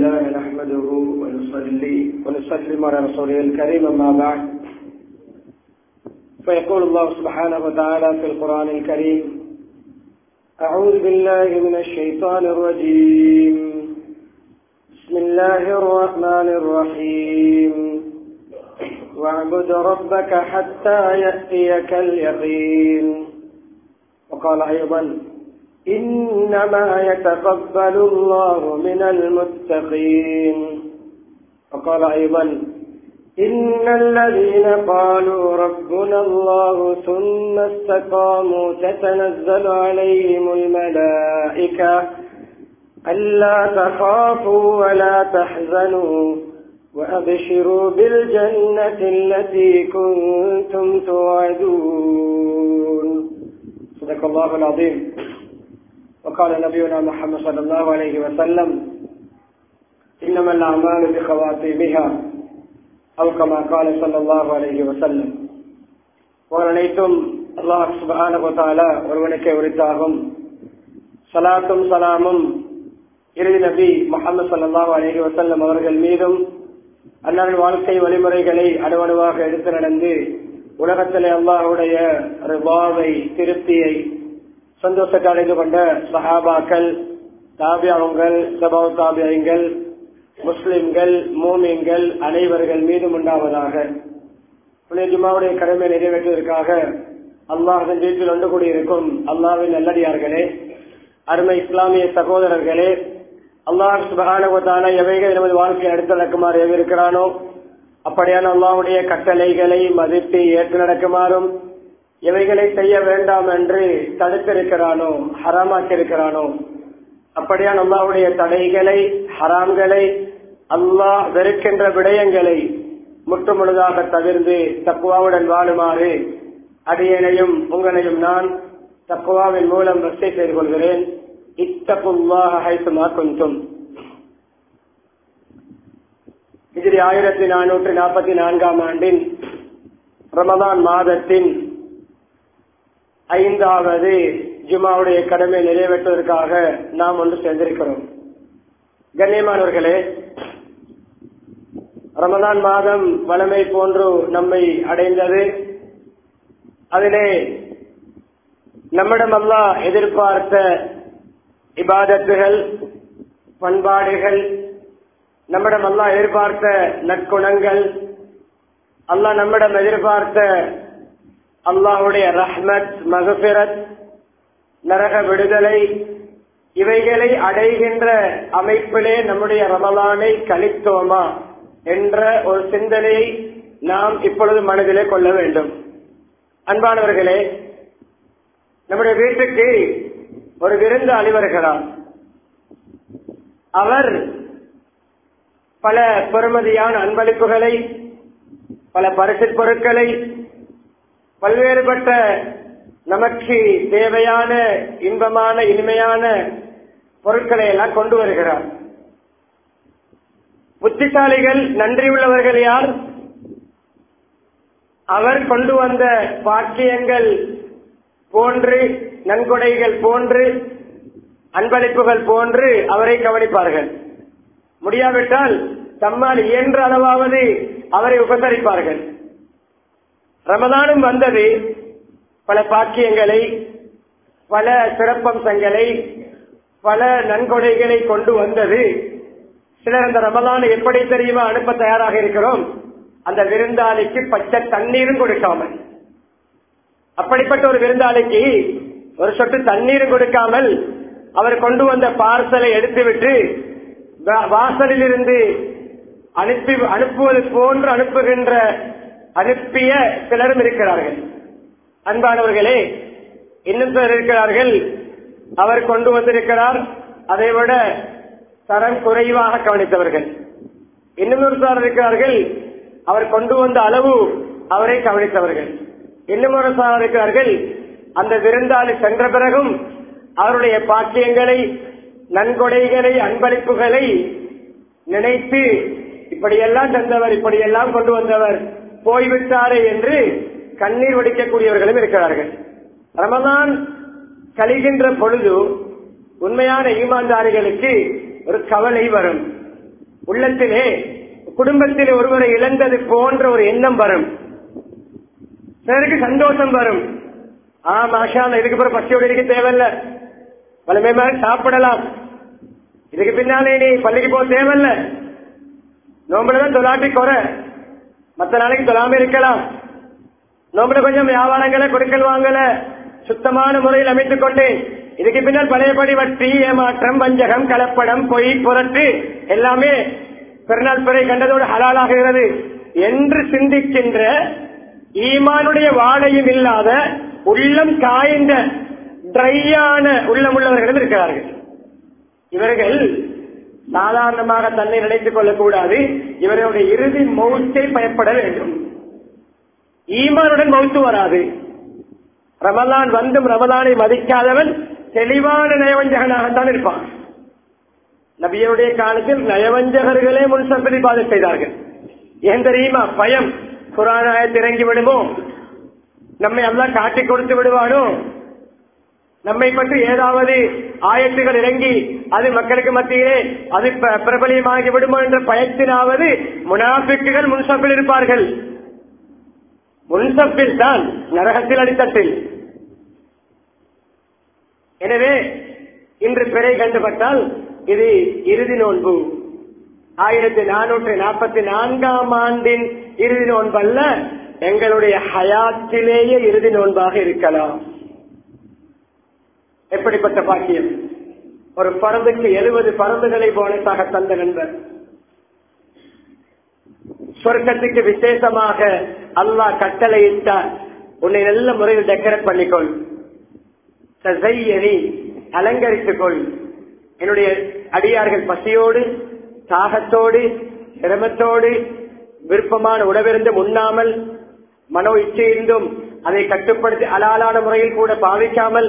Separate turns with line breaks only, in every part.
لله نحمده ونصلي ونسلم على رسوله الكريم أما بعد فيقول الله سبحانه وتعالى في القرآن الكريم أعوذ بالله من الشيطان الرجيم بسم الله الرحمن الرحيم واعبد ربك حتى يأتيك اليقين. وقال أيضا إنما يتقبل الله من المتقين. وقال أيضا إن الذين قالوا ربنا الله ثم استقاموا تتنزل عليهم الملائكة ألا تخافوا ولا تحزنوا وأبشروا بالجنة التي كنتم توعدون. صدق الله العظيم. وقال نبينا محمد صلى الله عليه وسلم إنما الأعمال بخواتيمها أو كما قال صلى الله عليه وسلم. அனைத்தும் அல்லாஹ் சுப்ஹானஹு வ தஆலா ஒருவனுக்கே உரித்தாகும். ஸலாத்தும் ஸலாமும் இறுதி நபி முஹம்மது ஸல்லல்லாஹு அலைஹி வஸல்லம் அவர்கள் மீதும் அன்னாரின் வாழ்க்கை வழிமுறைகளை அணுவணுவாக எடுத்து நடந்து உலகத்திலே அல்லாஹ்வுடைய ரிபாவை திருப்தியை சந்தோஷத்தை அடைந்து கொண்ட சஹாபாக்கள், தாபியங்கள், தபௌ தாபியங்கள், முஸ்லிம்கள், மூமின்கள் அனைவர்கள் மீதும் உண்டாவதாக. ஜும்மாவுடைய கடமை நிறைவேற்றுவதற்காக அல்லாஹ்வின் வீட்டில் ஒன்று கூடியிருக்கும் அல்லாஹ்வின் நல்லடியார்களே, அருமை இஸ்லாமிய சகோதரர்களே, அல்லாஹ் சுப்ஹானஹு வ தஆலா எவைகள் நமது வாழ்க்கையை அடுத்து நடக்குமாறு எதிர்க்கிறானோ அப்படியான அல்லாஹ்வுடைய கட்டளைகளை மதித்து ஏற்று நடக்குமாறும், எவைகளை செய்ய வேண்டாம் என்று தடுத்திருக்கிறானோ ஹராமாக்கியிருக்கிறானோ அப்படியான அல்லாஹ்வுடைய தடைகளை ஹராம்களை அல்லாஹ் வெறுக்கின்ற விடயங்களை முற்றுமுழுதாக தவிர்த்து தக்வாவுடன் வாழுமாறு அடியேனையும் உங்களையும் நான் தக்வாவின் மூலம் வசை செய்து கொள்கிறேன். இத்தகுல்லாஹ ஹைசுமா குன்தும். ஹிஜ்ரி 1444 ஆண்டின் ரமதான் மாதத்தின் 5வது ஜும்மாவுடைய கடமை நிறைவேற்றுவதற்காக நாம் ஒன்று சேர்ந்திருக்கிறோம். கண்ணியமானவர்களே, ரமதான் மாதம் வளமை போன்று நம்மை அடைந்தது. அதிலே நம்மிடம் அல்லாஹ் எதிர்பார்த்த இபாதத்துகள், பண்பாடுகள், நம்மிடம் அல்லாஹ் எதிர்பார்த்த நற்குணங்கள், அல்லாஹ் நம்மிடம் எதிர்பார்த்த அல்லாஹ்வுடைய ரஹ்மத், மக்ஃபிரத், நரக விடுதலை, இவைகளை அடைகின்ற அமைப்பிலே நம்முடைய ரமலானை கழித்தோமா என்ற ஒரு சிந்தனையை நாம் இப்பொழுது மனதிலே கொள்ள வேண்டும். அன்பானவர்களே, நம்முடைய வீட்டுக்கு ஒரு விருந்தாளி வருகிறார். அவர் பல பெறுமதியான அன்பளிப்புகளை, பல பரிசுப் பொருட்களை, பல்வேறுபட்ட நமக்கு தேவையான இன்பமான இனிமையான பொருட்களை எல்லாம் கொண்டு வருகிறார். புத்திசாலிகள், நன்றி உள்ளவர்கள் யார்? அவர் கொண்டு வந்த பாக்கியங்கள் போன்று, நன்கொடைகள் போன்று, அன்பளிப்புகள் போன்று அவரை கவனிப்பார்கள். முடியாவிட்டால் தம்மால் இயன்ற அளவாவது அவரை உபசரிப்பார்கள். ரமதானும் வந்தது. பல பாக்கியங்களை, பல சிறப்பம்சங்களை, பல நன்கொடைகளை கொண்டு வந்தது. சிலர் அந்த ரமலானை எப்படி தெரியுமா அனுப்ப தயாராக இருக்கிறோம்? அந்த விருந்தாளிக்கு பச்சை தண்ணீரும் கொடுக்காமல், அப்படிப்பட்ட ஒரு விருந்தாளிக்கு ஒரு சொட்டு தண்ணீரும் கொடுக்காமல் அவர் கொண்டு வந்த பார்சலை எடுத்துவிட்டு வாசலில் இருந்து அனுப்புவது போன்று அனுப்பிய சிலரும் இருக்கிறார்கள். அன்பானவர்களே, இன்னும் சிலர் இருக்கிறார்கள், அவர் கொண்டு வந்திருக்கிறார், அதைவிட தரம் குறைவாக கவனித்தவர்கள். இன்னும் ஒரு சார் இருக்கிறார்கள், அவர் கொண்டு வந்த அளவு அவரை கவனித்தவர்கள். இன்னும் ஒரு சார் இருக்கிறார்கள், அந்த விருந்தாளி சென்ற பிறகும் அவருடைய பாக்கியங்களை, நன்கொடைகளை, அன்பளிப்புகளை நினைத்து இப்படியெல்லாம் தந்தவர், இப்படியெல்லாம் கொண்டு வந்தவர் போய்விட்டாரே என்று கண்ணீர் வடிக்கக்கூடியவர்களும் இருக்கிறார்கள். ரமதான் கழிகின்ற பொழுது உண்மையான ஈமான்தாரிகளுக்கு ஒரு கவலை வரும். உள்ளத்திலே குடும்பத்திலே ஒருவரை இழந்தது போன்ற ஒரு எண்ணம் வரும். சிலருக்கு சந்தோஷம் வரும். மாஷா இதுக்கு பிறகு பசியோடு இருக்க தேவையில்ல, பலமே மாதிரி சாப்பிடலாம், இதுக்கு பின்னாலே நீ பள்ளிக்கு போக தேவையில்ல, நோம்புலதான் தொலாட்டி குறை, மற்ற நாளைக்கு தொலாம இருக்கலாம், நோம்புல கொஞ்சம் வியாபாரங்களை கொடுக்கல் வாங்கல சுத்தமான முறையில் அமைத்துக் கொண்டு இதுக்கு பின்னால் பழையபடி வட்டி, ஏமாற்றம், வஞ்சகம், கலப்படம், பொய், புரட்டு எல்லாமே பெருநாள் பிறை கண்டதோடு ஹலாலாகிறது என்று சிந்திக்கின்ற ஈமானுடைய வாடையும் இல்லாத உள்ளம் காய்ந்த ட்ரையான உள்ளம் உள்ளவர்கள் இருக்கிறார்கள். இவர்கள் சாதாரணமாக தன்னை நினைத்துக் கொள்ளக்கூடாது. இவர்களுடைய இறுதி மௌத்தை பயப்பட வேண்டும். ஈமானுடன் மௌத்து வராது. ரமலான் வந்தும் ரமலானை மதிக்காதவன் தெளிவான நயவஞ்சகனாகத்தான் இருப்பான். நபியருடைய காலத்தில் நயவஞ்சகர்களே முன்சப்பில் இபாதத் செய்தார்கள். ஏன் தெரியுமா? பயம். குர்ஆன் ஆயத் இறங்கி விடுமோ, நம்மை அல்லாஹ் காட்டிக் கொடுத்து விடுவானோ, நம்மை பற்றி ஏதாவது ஆயத்துகள் இறங்கி அது மக்களுக்கு மத்தியிலே அது பிரபலியமாகி விடுமோ என்ற பயத்தினாவது முனாஃபிக்குகள் முன்சப்பில் இருப்பார்கள். முன்சப்பில் தான், நரகத்தில் அடித்தட்டில். எனவே இன்று பிறை கண்டுபட்டால் இது இறுதி நோன்பு. 1444 ஆண்டின் இறுதி நோன்பல்ல, எங்களுடைய ஹயாத்திலேயே இறுதி நோன்பாக இருக்கலாம். எப்படிப்பட்ட பாக்கியம்! ஒரு பரந்துக்கு 70 பரந்துகளை போனஸாக தந்த நண்பர். சொர்க்கத்துக்கு விசேஷமாக அல்லாஹ் கட்டளையிட்டார், உன்னை நல்ல முறையில் டெக்கரேட் பண்ணிக்கொள், அலங்கரித்துக் கொள். என்னுடைய அடியார்கள் பசியோடு, தாகத்தோடு, சிரமத்தோடு, விருப்பமான உணவிருந்து உண்ணாமல், மனோ இச்சையிருந்தும் அதை கட்டுப்படுத்தி ஹலாலான முறையில் கூட பாவிக்காமல்,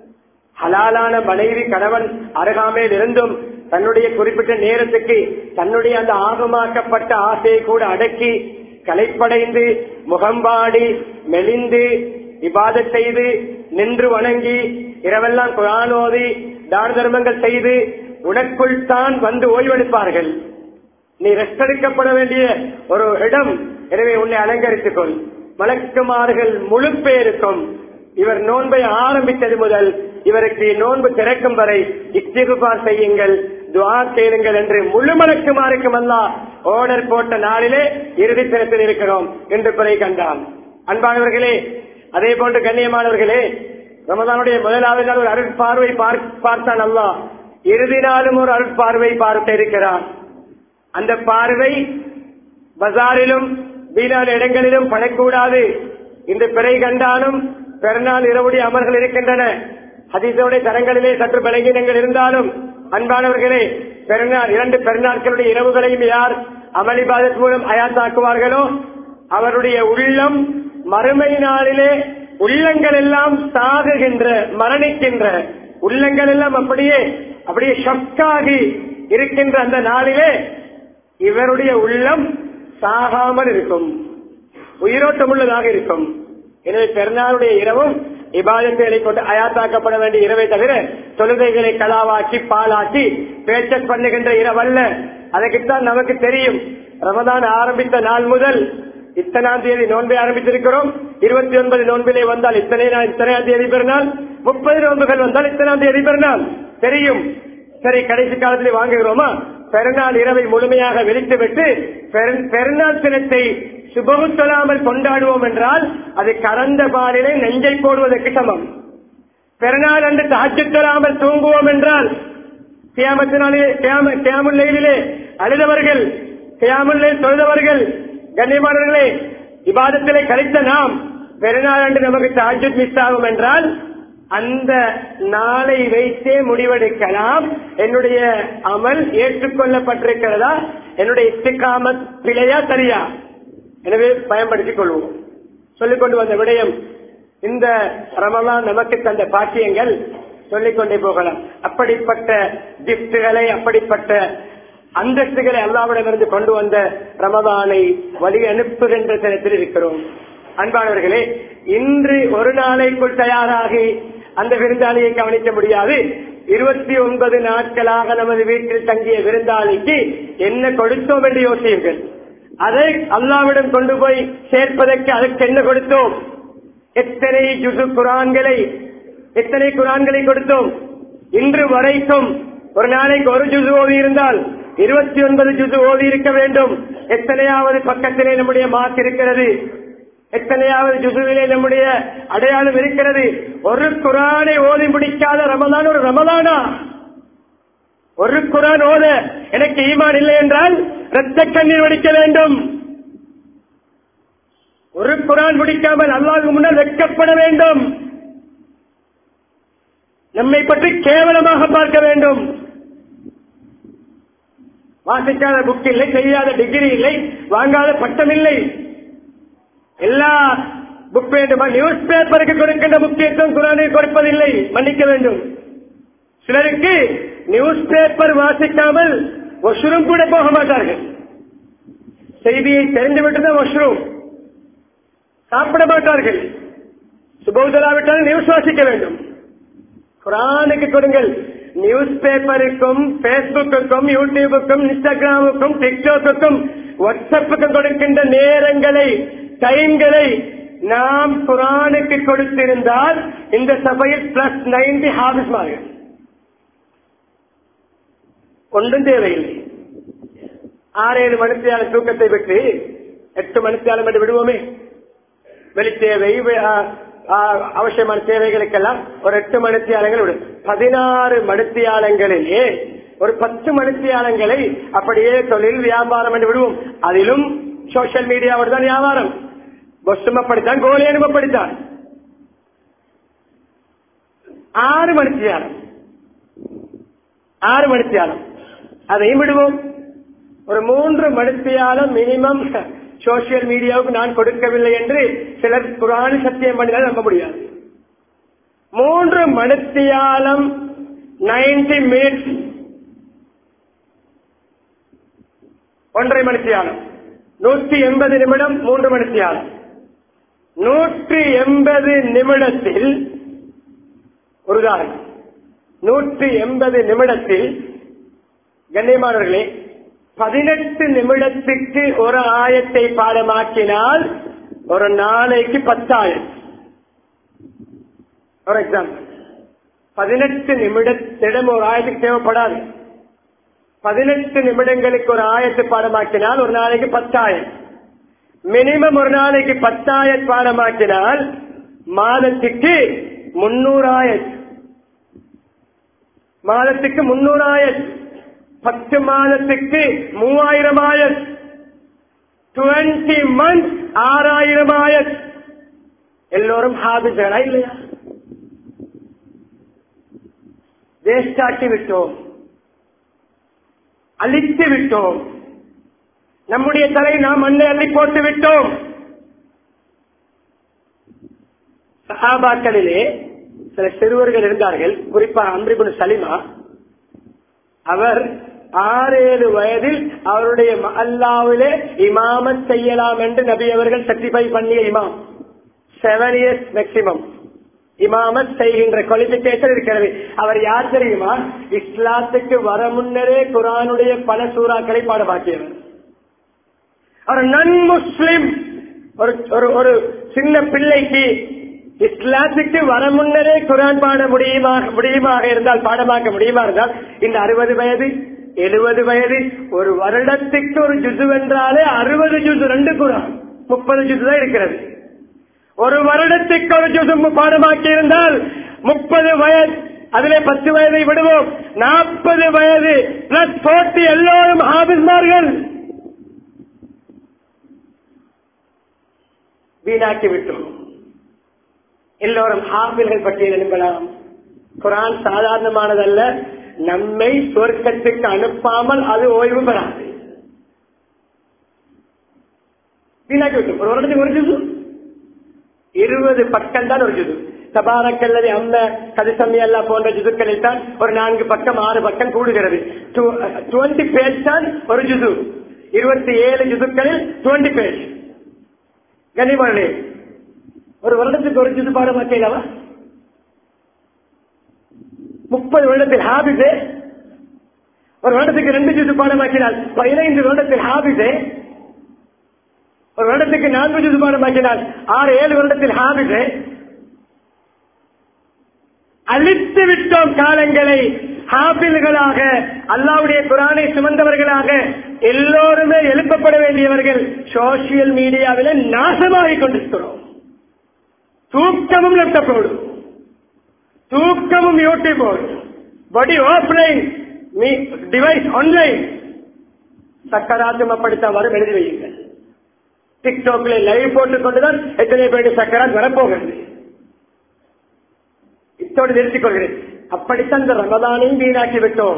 ஹலாலான மனைவி கணவன் அருகாமையில் இருந்தும் தன்னுடைய குறிப்பிட்ட நேரத்துக்கு தன்னுடைய அந்த ஆகமாக்கப்பட்ட ஆசையை கூட அடக்கி களைப்படைந்து முகம்பாடி மெலிந்து இபாதத் செய்து நின்று வணங்கி இரவெல்லாம் குர்ஆன் ஓதி தான தர்மங்கள் செய்து உனக்குள் தான் வந்து ஓய்வெடுப்பார்கள். நீ ரெஸ்ட் எடுக்கப்பட வேண்டிய ஒரு இடம். எனவே உன்னை அலங்கரித்துக் கொள். மலக்குமார்கள் முழு பேருக்கும் இவர் நோன்பை ஆரம்பித்தது முதல் இவருக்கு நோன்பு திறக்கும் வரை இஸ்திக்பார் செய்யுங்கள், துஆ கேளுங்கள் என்று முழு மலக்குமாருக்கும் அல்லாஹ் ஆர்டர் போட்ட நாளிலே இறுதி தினத்தில் இருக்கிறோம் என்று பிறை கண்டான். அன்பானவர்களே, அதே போன்று கண்ணியமானவர்களே, ரமதானுடைய முதலாவது நாள் ஒரு அருட்பார்வை பார்த்தான் அல்லாஹ். இறுதி நாளும் ஒரு அருட்பார்வை பார்க்க இருக்கிறான். அந்த பார்வை பஜாரிலும் வீணான இடங்களிலும் படக்கூடாது. இந்த பிறை கண்டாலும் பெருநாள் இரவுடைய அமல்கள் இருக்கின்றன. ஹதீஸுடைய தரங்களிலே சற்று பலகீனங்கள் இருந்தாலும் அன்பானவர்களே, பெருநாள் 2 பெருநாட்களுடைய இரவுகளையும் யார் அமளிபாதத் மூலம் அயாத்தாக்குவார்களோ அவருடைய உள்ளம் மறுமை நாளிலே உள்ளங்கள் எல்லாம் சாகுகின்ற, மரணிக்கின்ற உள்ளங்கள் எல்லாம் அப்படியே ஷக்காகி இருக்கின்ற அந்த நாளிலே இவருடைய உள்ளம் சாகாமல் இருக்கும், உயிரோட்டம் உள்ளதாக இருக்கும். எனவே பெருநாளுடைய இரவும் இபாதத்தை கொண்டு அயாத்தாக்கப்பட வேண்டிய இரவை தவிர தொழுகைகளை கலாவாக்கி பாலாக்கி பேச்சக் பண்ணுகின்ற இரவல்ல. அதற்குத்தான் நமக்கு தெரியும், ரமதான் ஆரம்பித்த நாள் முதல் இத்தனாம் தேதி நோன்பை ஆரம்பித்திருக்கிறோம். 29 நோன்பிலே வந்தால் இத்தனையாம் தேதி பெருநாள், 30 நோன்புகள் வந்தால் இத்தனாம் தேதி பெருநாள் தெரியும். சரி, கடைசி காலத்திலே வாங்குகிறோமா? பெருநாள் இரவை முழுமையாக வெளித்துவிட்டு பெருநாள் தினத்தை சுபகு சொல்லாமல் கொண்டாடுவோம் என்றால் அது கறந்த பாலிலே நெஞ்சை போடுவதற்கு சமம். பெருநாள் அன்று தஹஜ்ஜுத் தொழாமல் தூங்குவோம் என்றால் கியாமுல் லைலிலே அழுதவர்கள், கியாமுல் லைல் தொழுதவர்கள், கண்ணியமானவர்களே, இபாதத்திலே கழித்த நாம் பெருநாள் அன்று நமக்கு தஹஜ்ஜுத் மிஸ் ஆகும் என்றால் அந்த நாளை வைத்தே முடிவெடுக்கலாம். என்னுடைய அமல் ஏற்றுக்கொள்ளப்பட்டிருக்கிறதா, என்னுடைய இஸ்திகாமத் பிழையா சரியா? எனவே பயன்படுத்திக் கொள்வோம். சொல்லிக் கொண்டு வந்த விடயம், இந்த ரமலான் நமக்கு தந்த பாக்கியங்கள் சொல்லிக்கொண்டே போகலாம். அப்படிப்பட்ட கிஃப்டுகளை, அப்படிப்பட்ட அந்தஸ்துகளை அல்லாஹ்விடமிருந்து கொண்டு வந்த ரமலானை வழி அனுப்புகின்ற தினத்தில் இருக்கிறோம். அன்பானவர்களே, இன்று ஒரு நாளைக்குள் தயாராகி அந்த விருந்தாளியை கவனிக்க முடியாது. 29 நாட்களாக நமது வீட்டில் தங்கிய விருந்தாளிக்கு என்ன கொடுத்தோம் என்று யோசியுங்கள். அதை அல்லாஹ்விடம் கொண்டு போய் சேர்ப்பதற்கு அதற்கு என்ன கொடுத்தோம்? எத்தனை குர்ஆன்களை கொடுத்தோம்? இன்று வரைக்கும் ஒரு நாளைக்கு ஒரு ஜுஸ் ஓதி இருந்தால் 29 ஜுஸ் ஓதி இருக்க வேண்டும். எத்தனையாவது பக்கத்திலே நம்முடைய மார்க் இருக்கிறது, எத்தனையாவது ஜுசுவிலே நம்முடைய அடையாளம் இருக்கிறது. ஒரு குர்ஆனை ஓதி முடிக்காத ரமலான் ஒரு ரமலானா? ஒரு குர்ஆன் ஓத எனக்கு ஈமான் இல்லை என்றால் இரத்த கண்ணீர் வடிக்க வேண்டும். ஒரு குர்ஆன் முடிக்காமல் அல்லாஹ்வுக்கு முன்னால் வெட்கப்பட வேண்டும். நம்மை பற்றி கேவலமாக பார்க்க வேண்டும். வாசிக்காத புக் இல்லை, செய்யாத டிகிரி இல்லை, வாங்காத பட்டம் இல்லை. எல்லா புக் வேண்டுமா? நியூஸ் பேப்பருக்கு கொடுக்கின்ற முக்கியத்துவம் குர்ஆனை கொடுப்பதில்லை, மன்னிக்க வேண்டும். சிலருக்கு நியூஸ் பேப்பர் வாசிக்காமல் வாஷ்ரூம் கூட போக மாட்டார்கள். செய்தியை தெரிந்துவிட்டுதான் வாஷ்ரூம். சாப்பிட மாட்டார்கள். சுபோதலாவிட்டால் நியூஸ் வாசிக்க வேண்டும். குர்ஆனுக்கு கொடுங்கள். நியூஸ் பேப்பருக்கும், பேஸ்புக்குக்கும், யூடியூபுக்கும், இன்ஸ்டாகிராமுக்கும், டிக்டாக்குக்கும், வாட்ஸ்அப்புக்கும் கொடுக்கின்ற நேரங்களை, டைம்களை நாம் குர்ஆனுக்கு கொடுத்திருந்தால் இந்த சபையில் +90 ஹாஃபிஸ்மார்கள். ஒன்றும் தேவையில்லை. 6-7 மணித்தியால தூக்கத்தை விட்டு 8 மணித்தியாலம் என்று விடுவோமே. வெளித்தேவை, அவசியமான தேவைகளுக்கெல்லாம் ஒரு 8 மணித்தியாலங்கள் விடும். 16 மணித்தியாலங்களிலே ஒரு 10 மணித்தியாலங்களை அப்படியே தொழில் வியாபாரம் என்று விடுவோம். அதிலும் சோசியல் மீடியாவோடு தான் வியாபாரம். பொஸ்டும் அப்படித்தான், கோலியனும் அப்படித்தான். 6 மணித்தியாலம் அதையும் விடுவோம். ஒரு 3 மணித்தியாலம் மினிமம் சோசியல் மீடியாவுக்கு நான் கொடுக்கவில்லை என்று சிலர் குர்ஆன் சத்தியம் பண்ணினால் நம்ப முடியாது. 3 மணித்தியாலம் 90 மினிட்ஸ், 1.5 மணித்தியாலம், 180 நிமிடம், 3 மணித்தியாலம். 180 நிமிடத்தில் ஒரு உதாரணம். 180 நிமிடத்தில் கண்ணியமானவர்களே 18 நிமிடத்துக்கு ஒரு ஆயத்தை பாடமாக்கினால் ஒரு நாளைக்கு 10 ஆயத். ஒரு எக்ஸாம்பிள், 18 நிமிடத்திடம் ஒரு ஆயத்துக்கு தேவைப்படாது. 18 நிமிடங்களுக்கு ஒரு ஆயத்தை பாடமாக்கினால் ஒரு நாளைக்கு 10 ஆயத். மினிமம் ஒரு நாளைக்கு 10 ஆயத் பாடமாக்கினால் மாதத்துக்கு 300 ஆயத். மாதத்துக்கு 300 ஆயத். 10 மாதத்துக்கு 3000 ஆயத். 20 months 6000 ஆயத். எல்லோரும் ஹாபிஸ்களா இல்லையா? வேஸ்டாக்கி விட்டோம், அழித்து விட்டோம். நம்முடைய தலை நாம் மண்ணை அள்ளி போட்டு விட்டோம். சஹாபாக்களிலே சில சிறுவர்கள் இருந்தார்கள், குறிப்பாக அம்ர் இப்னு சலிமா. அவர் 6-7 வயதில் அவருடைய மஹல்லாவிலே இமாமத் செய்யலாம் என்று நபி அவர்கள் சர்டிஃபை பண்ணிய இமாம். 7 years மேக்சிமம் இமாமத் செய்கின்ற குவாலிபிகேஷன் இருக்கிறது. அவர் யார் தெரியுமா? இஸ்லாத்துக்கு வர முன்னரே குர்ஆனுடைய பல சூறாக்களை பாடமாக்கியவர். அவர் நன் முஸ்லிம். ஒரு சின்ன பிள்ளைக்கு இஸ்லாத்துக்கு வர முன்னரே குர்ஆன் பாட முடியுமாக இருந்தால், பாடமாக்க முடியுமா இருந்தால், இந்த 60 வயது 70 வயது ஒரு வருடத்துக்கு ஒரு ஜுசு என்றாலே 60 ஜுசு, 2 குர்ஆன் 30 ஜுசு தான் இருக்கிறது. ஒரு வருடத்துக்கு ஒரு ஜுசு பாடமாக்கி இருந்தால் 30 வயது, அதிலே 10 வயதை விடுவோம், 40 வயது +40 எல்லோரும் ஹாபிஸ்மார்கள். வீணாக்கி விட்டோம். எல்லோரும் ஹாபில்கள் பட்டியல் எழுப்பலாம். குர்ஆன் சாதாரணமானதல்ல. நம்மை சொர்க்கத்துக்கு அனுப்பாமல் அது ஓய்வு பெறாது. வீணாக்கி விட்டோம். ஒரு வருடத்துக்கு ஒரு ஜுசு, 20 பக்கம் தான் ஒரு ஜுசு. தபாரக்கல்லதி அம்ம கதிசம்மி அல்லா போன்ற ஜுசுக்களில் தான் ஒரு 4 பக்கம் 6 பக்கம் கூடுகிறது. 20 பேஜ் தான் ஒரு ஜுசு. 27 ஜுசுக்களில் 20 பேஜ். கனிமொழி ஒரு வருடத்துக்கு ஒரு ஜுசு பாடமாக்கலாமா? 30 வருடத்தில் ஹாபிஸே, ஒரு வருடத்துக்கு 2 ஜுஸ் பாடமாக்கினால் 15 வருடத்தில் ஹாபிஸே, ஒரு வருடத்துக்கு 4 ஜுஸ் பாடமாக்கினால் 6-7 வருடத்தில் ஹாபிஸே. அழித்து விட்டோம் காலங்களை. ஹாபில்களாக அல்லாஹ்வுடைய குர்ஆனை சுமந்தவர்களாக எல்லோருமே எழுப்பப்பட வேண்டியவர்கள் சோசியல் மீடியாவில் நாசமாகிக் கொண்டிருக்கிறோம். தூக்கமும் லேப்டாப்போடு, தூக்கமும் யூடியூபோடு, பாடி ஆஃப்லைன், டிவைஸ் ஆன்லைன். சக்கராத்தும் அப்படித்தான் வரும், எழுதி வையுங்கள். டிக்டாக்ல லைவ் போட்டுக் கொண்டுதான் எத்தனை பேர் சக்கராத் வரப்போகிறது. இத்தோடு நிறுத்திக் கொள்கிறேன். அப்படித்தான் இந்த ரமதானையும் வீணாக்கி விட்டோம்.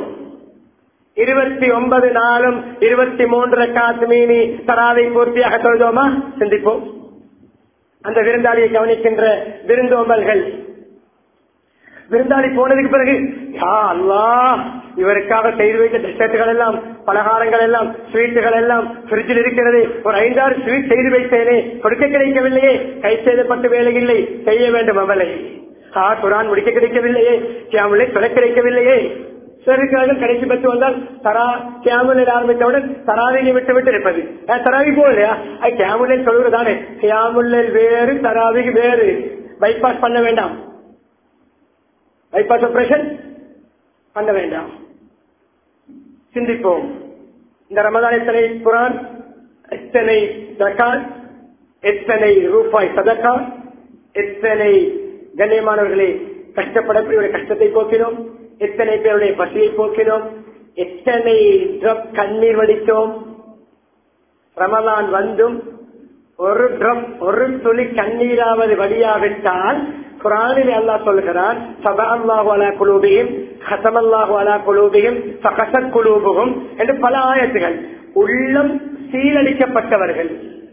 29 நாளும் 23 ரக்காத் மீனி தராவை பூர்த்தியாக தொழுதோமா? சிந்திப்போம். அந்த விருந்தாளியை கவனிக்கின்ற விருந்தோம்பல்கள், விருந்தாளி போனதுக்கு பிறகு யா அல்லாஹ், இவருக்காக செய்து வைத்த டெசர்ட்டுகள் எல்லாம், பலகாரங்கள் எல்லாம், ஸ்வீட்டுகள் எல்லாம் பிரிட்ஜில் இருக்கிறது. ஒரு 5-6 ஸ்வீட் செய்து வைத்தேனே, கொடுக்க கிடைக்கவில்லையே, கை செய்தப்பட்ட வேலை இல்லை, செய்ய வேண்டும் அவளை. குரான் முடிக்க கிடைக்கவில்லையே, கியாமுலை சொல்ல கிடைக்கவில்லையே. சிறுக்காலம் கடைசி பத்து வந்தால் தரா கியாமுலை ஆரம்பித்தவுடன் தராவினை விட்டு விட்டு இருப்பது. தராவி போலையா? கியாமுலை சொல்வதுதானே. கியாமுல்லை வேறு, தராவிக்கு வேறு. பைபாஸ் பண்ண வேண்டாம், பைபாஸ் ஆபரேஷன் பண்ண வேண்டாம். சிந்திப்போம். இந்த ரமதான் எத்தனை குரான், எத்தனை ஜகாத், எத்தனை ரூபாய் சதகா, எத்தனை கண்ணியமானவர்களே கஷ்டப்படக்கூடிய கஷ்டத்தை போக்கினோம், எத்தனை பேருடைய பசியை போக்கினோம், எத்தனை கண்ணீர் வடித்தோம். ரமலான் வந்தும் ஒரு ட்ரப், ஒரு துளி கண்ணீராவது வடியாவிட்டால் குர்ஆனில் அல்லாஹ் சொல்கிறான், ஸபஅல்லாஹு அலா குலூபிஹிம் ഖതமல்லாஹு அலா குலூபிஹிம் ஃபகஸத் குலூபுஹும் என்று பல ஆயத்துகள். உள்ளம் சீரழிக்கப்பட்டவர்கள்,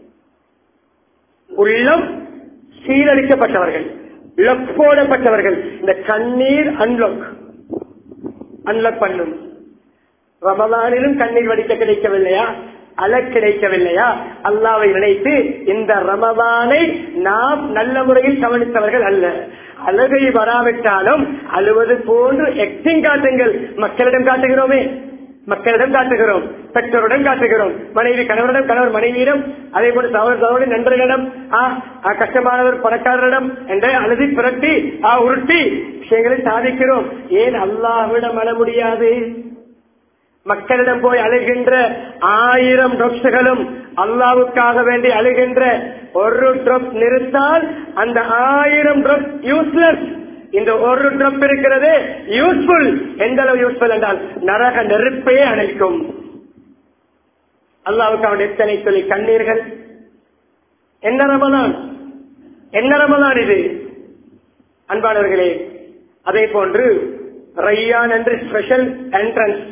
உள்ளம் சீரழிக்கப்பட்டவர்கள், லொக் போடப்பட்டவர்கள். இந்த கண்ணீர் அன்லொக் பண்ணும். ரமலானிலும் கண்ணீர் வடிக்க கிடைக்கவில்லையா, அழ கிடைக்கவில்லையா? அல்லாஹ்வை நினைத்து இந்த ரமலானை நாம் நல்ல முறையில் கவனித்தவர்கள் அல்ல. அழுகை வராவிட்டாலும் அழுவது போன்று எக்ஸிங் காட்டுங்கள். மக்களிடம் காட்டுகிறோமே, மக்களிடம் காட்டுகிறோம், பெற்றோருடன் காட்டுகிறோம், மனைவி கணவரிடம், கணவர் மனைவியிடம், அதே போல சகோதர நண்பர்களிடம், கஷ்டமானவர் பணக்காரரிடம் என்ற அழுதி புரட்டி உருட்டி விஷயங்களை சாதிக்கிறோம். ஏன் அல்லாஹ்விடம் அழ முடியாது? மக்களிடம் போய் அழுகின்ற 1000 ட்ரப்ஸ்களும் அல்லாஹ்வுக்காக வேண்டி அழுகின்ற ஒரு ட்ரப் நிறுத்தால் அந்த 1000 ட்ரப் யூஸ்லெஸ். இந்த ஒரு ட்ரப் இருக்கிறது யூஸ்ஃபுல். எந்த அளவு யூஸ்ஃபுல் என்றால் நரக நெருப்பையே அணைக்கும். அல்லாஹ்வுக்காக எத்தனை சொல்லி கண்ணீர்கள். என்ன ரமலான், என்ன ரமலான் இது அன்பானவர்களே. அதே போன்று ரையான் என்று ஸ்பெஷல் என்ட்ரன்ஸ்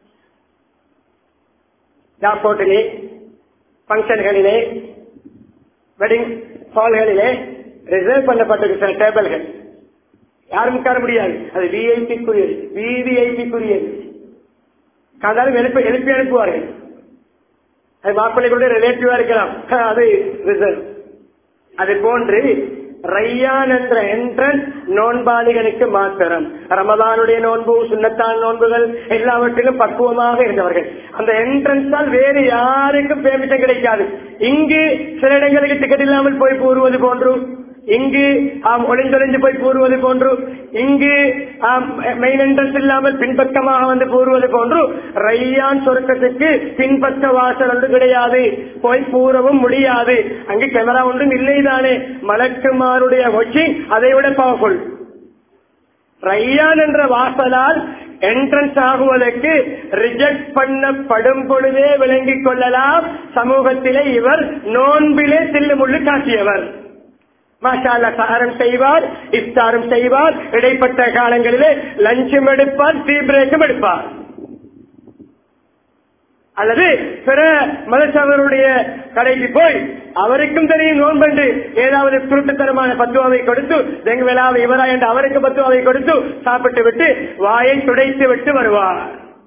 ஏர்போர்ட்டிலே, பங்கன்களிலே, வெட்டிங் ஹால்களிலே ரிசர்வ் பண்ணப்பட்டிருக்கிற டேபிள்கள் யாரும் உட்கார முடியாது. அது விஐபிக்குரியது, விவிஐபிக்குரியது. காதாலும் எழுப்பி அனுப்புவார்கள். அது மாப்பிள்ளைகளுடைய ரிலேட்டிவா இருக்கலாம், அது ரிசர்வ். அது போன்று ரையான் என்ற என்ட்ரன்ஸ் நோன்பாளிகளுக்கு மாத்திரம். ரமதானுடைய நோன்பு, சுன்னத்தான நோன்புகள் எல்லாவற்றிலும் பக்குவமாக இருந்தவர்கள். அந்த என்ட்ரன்ஸால் வேறு யாருக்கும் பெர்மிஷன் கிடைக்காது. இங்கு சில இடங்களுக்கு டிக்கெட் இல்லாமல் போய் கூறுவது போன்று, இங்கு ஒளிந்தொழிஞ்சு போய் கூறுவது போன்று, இங்கு மெயின் என்ட்ரன்ஸ் இல்லாமல் பின்பக்கமாக வந்து கூறுவது போன்று ரையான் சொர்க்கத்துக்கு பின்பக்க வாசல் ஒன்று கிடையாது. போய் கூறவும் முடியாது. அங்கு கேமரா ஒன்றும் இல்லைதானே. மலக்குமாருடைய வாட்சிங் அதை விட பவர்ஃபுல். ரையான் என்ற வாசலால் என்ட்ரன்ஸ் ஆகுவதற்கு ரிஜெக்ட் பண்ணப்படும் பொழுதே விளங்கிக் கொள்ளலாம், சமூகத்திலே இவர் நோன்பிலே தில்லு முள்ளு காட்டியவர். மாஷா அல்லாஹ் சஹரும் செய்வார், இஃப்தாரும் செய்வார், இடைப்பட்ட காலங்களிலே லஞ்சும் எடுப்பார், டீ பிரேக்கும் எடுப்பார். அல்லது பிற மதசவருடைய கடைக்கு போய் அவருக்கும் தெரியும் நோன்பன்று ஏதாவது குருட்டுத்தனமான பத்துவாவை கொடுத்து தெங்குவேலாவை இவரா என்று அவருக்கு பத்துவாவை கொடுத்து சாப்பிட்டு விட்டு வாயை துடைத்து விட்டு வருவார்.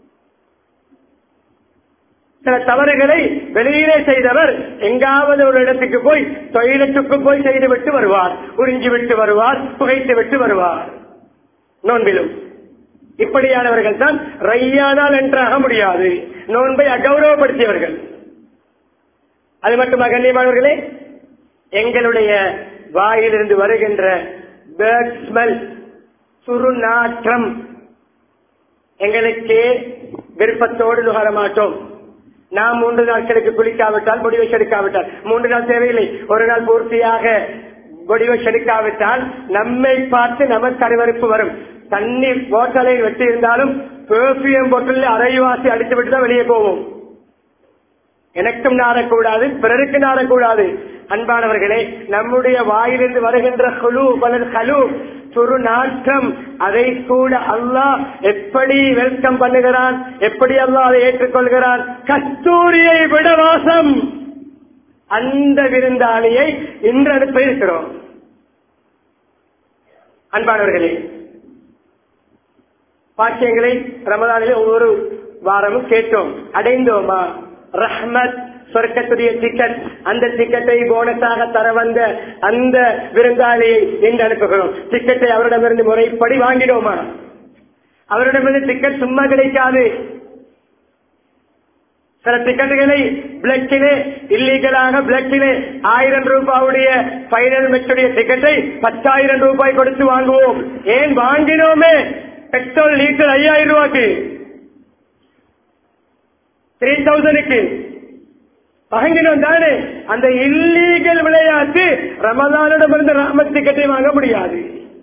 சில தவறுகளை வெளியிலே செய்தவர் எங்காவது ஒரு இடத்துக்கு போய் டொய்லெட்டுக்கு போய் செய்து விட்டு வருவார், உறிஞ்சி விட்டு வருவார், புகைத்து விட்டு வருவார். நோன்பிலும் இப்படியானவர்கள் தான் ரையானால் என்றாக முடியாது, நோன்பை அகௌரவப்படுத்தியவர்கள். அது மட்டுமா கண்ணியமானவர்களே, எங்களுடைய வாயிலிருந்து வருகின்ற பேர்ட் ஸ்மெல், சுருநாற்றம் எங்களுக்கு விருப்பத்தோடு நுகர மாட்டோம். நாம் 3 நாட்களுக்கு குளிக்காவிட்டால், பொடி வாஷ் எடுக்காவிட்டால், 3 நாள் தேவையில்லை, ஒரு நாள் பூர்த்தியாக பொடி வாஷ் எடுக்காவிட்டால் நம்மை பார்த்து நமக்கு அருவருப்பு வரும். தண்ணீர் போட்டலை வெட்டி இருந்தாலும் பெர்ஃபியூம் போட்டலில் அரைவாசி அடித்து விட்டு தான் வெளியே போவோம். எனக்கும் நாடக்கூடாது, பிறருக்கு நாடக்கூடாது. அன்பானவர்களே, நம்முடைய வாயிலிருந்து வருகின்ற துரு நாற்றம், அதை கூட அல்லாஹ் எப்படி வெல்கம் பண்ணுகிறான், எப்படி அல்லாஹ் அதை ஏற்றுக்கொள்கிறான். கஸ்தூரியை விட வாசம். அந்த விருந்தாளியை இன்று அனுப்ப இருக்கிறோம். அன்பானவர்களே, பாக்கியங்களை ரமதானிலே ஒவ்வொரு வாரமும் கேட்டோம், அடைந்தோமா? ரஹ்மத், சொர்க்கத்துடைய டிக்கெட், அந்த டிக்கெட்டை போனஸாக தர வந்த அந்த விருந்தாளியை இன்று அனுப்புகிறோம். டிக்கெட்டை அவரிடமிருந்து முறைப்படி வாங்கினோமா? அவரிடமிருந்து டிக்கெட் சும்மா கிடைக்காது. சில டிக்கெட்டுகளை பிளக்கிலே, இல்லீகலாக பிளக்கிலே 1000 ரூபாவுடைய பைனல் மேட்சுடைய டிக்கெட்டை 10,000 ரூபாய் கொடுத்து வாங்குவோம். ஏன் வாங்கினோமே? பெட்ரோல் லீட்டர் 5000 ரூபாய்க்கு, 3000க்கு வாங்கினோம் தானே. அந்த இல்லீகல் விளையாட்டு ரமலானிடமிருந்து ரஹ்மத் டிக்கெட்டை வாங்க முடியாது.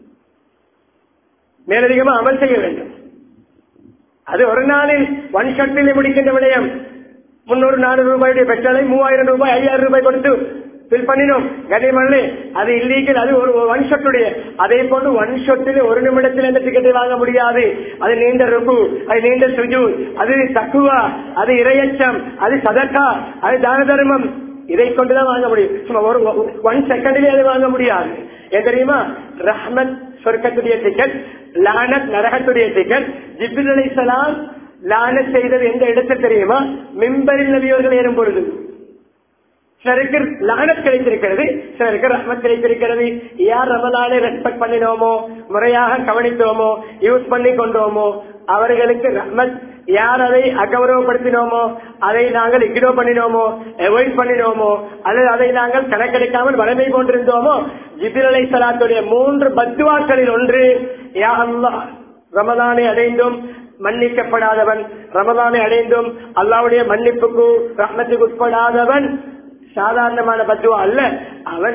மேலதிகமா அமல் செய்ய வேண்டும். அது ஒரு நாளில் ஒன் ஷட்டில் முடிக்கின்ற விடயம். 300-400 ரூபாயுடைய பெட்ரோலை 3000 ரூபாய் 5000 ரூபாய் கொடுத்து பில் பண்ணினோம். கனிமல்ல, அது இல்லீகல். அது ஒரு ஒன் ஷாட்டுடைய. அதே போன்று ஒன் ஷாட்டில் 1 நிமிடத்தில் எந்த டிக்கெட்டை வாங்க முடியாது. அது நீண்ட ருக்கு, அது நீண்ட சுஜூத், அது தக்குவா, அது இறையச்சம், அது சதக்கா, அது தான தர்மம். இதை கொண்டுதான் வாங்க முடியும். சும்மா ஒரு 1 செகண்டிலே அதை வாங்க முடியாது. ஏன் தெரியுமா? ரஹ்மத் சொர்க்கத்துடைய டிக்கெட், லானத் நரகத்துடைய டிக்கெட். ஜிப்ரீல் அலைஹிஸ்ஸலாம் லானத் செய்தது எந்த இடத்தில் தெரியுமா? மிம்பரில் நபியவர்கள் ஏறும் பொழுது. சிலருக்கு லானத் கிடைத்திருக்கிறது, சிலருக்கு ரஹ்மத் கிடைத்திருக்கிறது. யார் ரமலானை ரெஸ்பெக்ட் பண்ணினோமோ, முறையாக கவனித்தோமோ, யூஸ் பண்ணி கொண்டோமோ அவர்களுக்கு ரஹ்மத். யார் அதை அகௌரவப்படுத்தினோமோ, அதை நாங்கள் இக்னோர் பண்ணினோமோ, அவாய்ட் பண்ணினோமோ, அல்லது அதை நாங்கள் கணக்கெடுக்காமல் வளமை கொண்டிருந்தோமோ, ஜிப்ரீல் அலைஹிஸ்ஸலாத்துடைய 3 பத்வாக்களில் ஒன்று, யா அல்லாஹ், ரமலானை அடைந்தும் மன்னிக்கப்படாதவன், ரமலானை அடைந்தும் அல்லாஹ்வுடைய மன்னிப்புக்கு ரஹ்மத்துக்கு உட்படாதவன் சாதாரணமான பத்துவா அல்ல. அவன்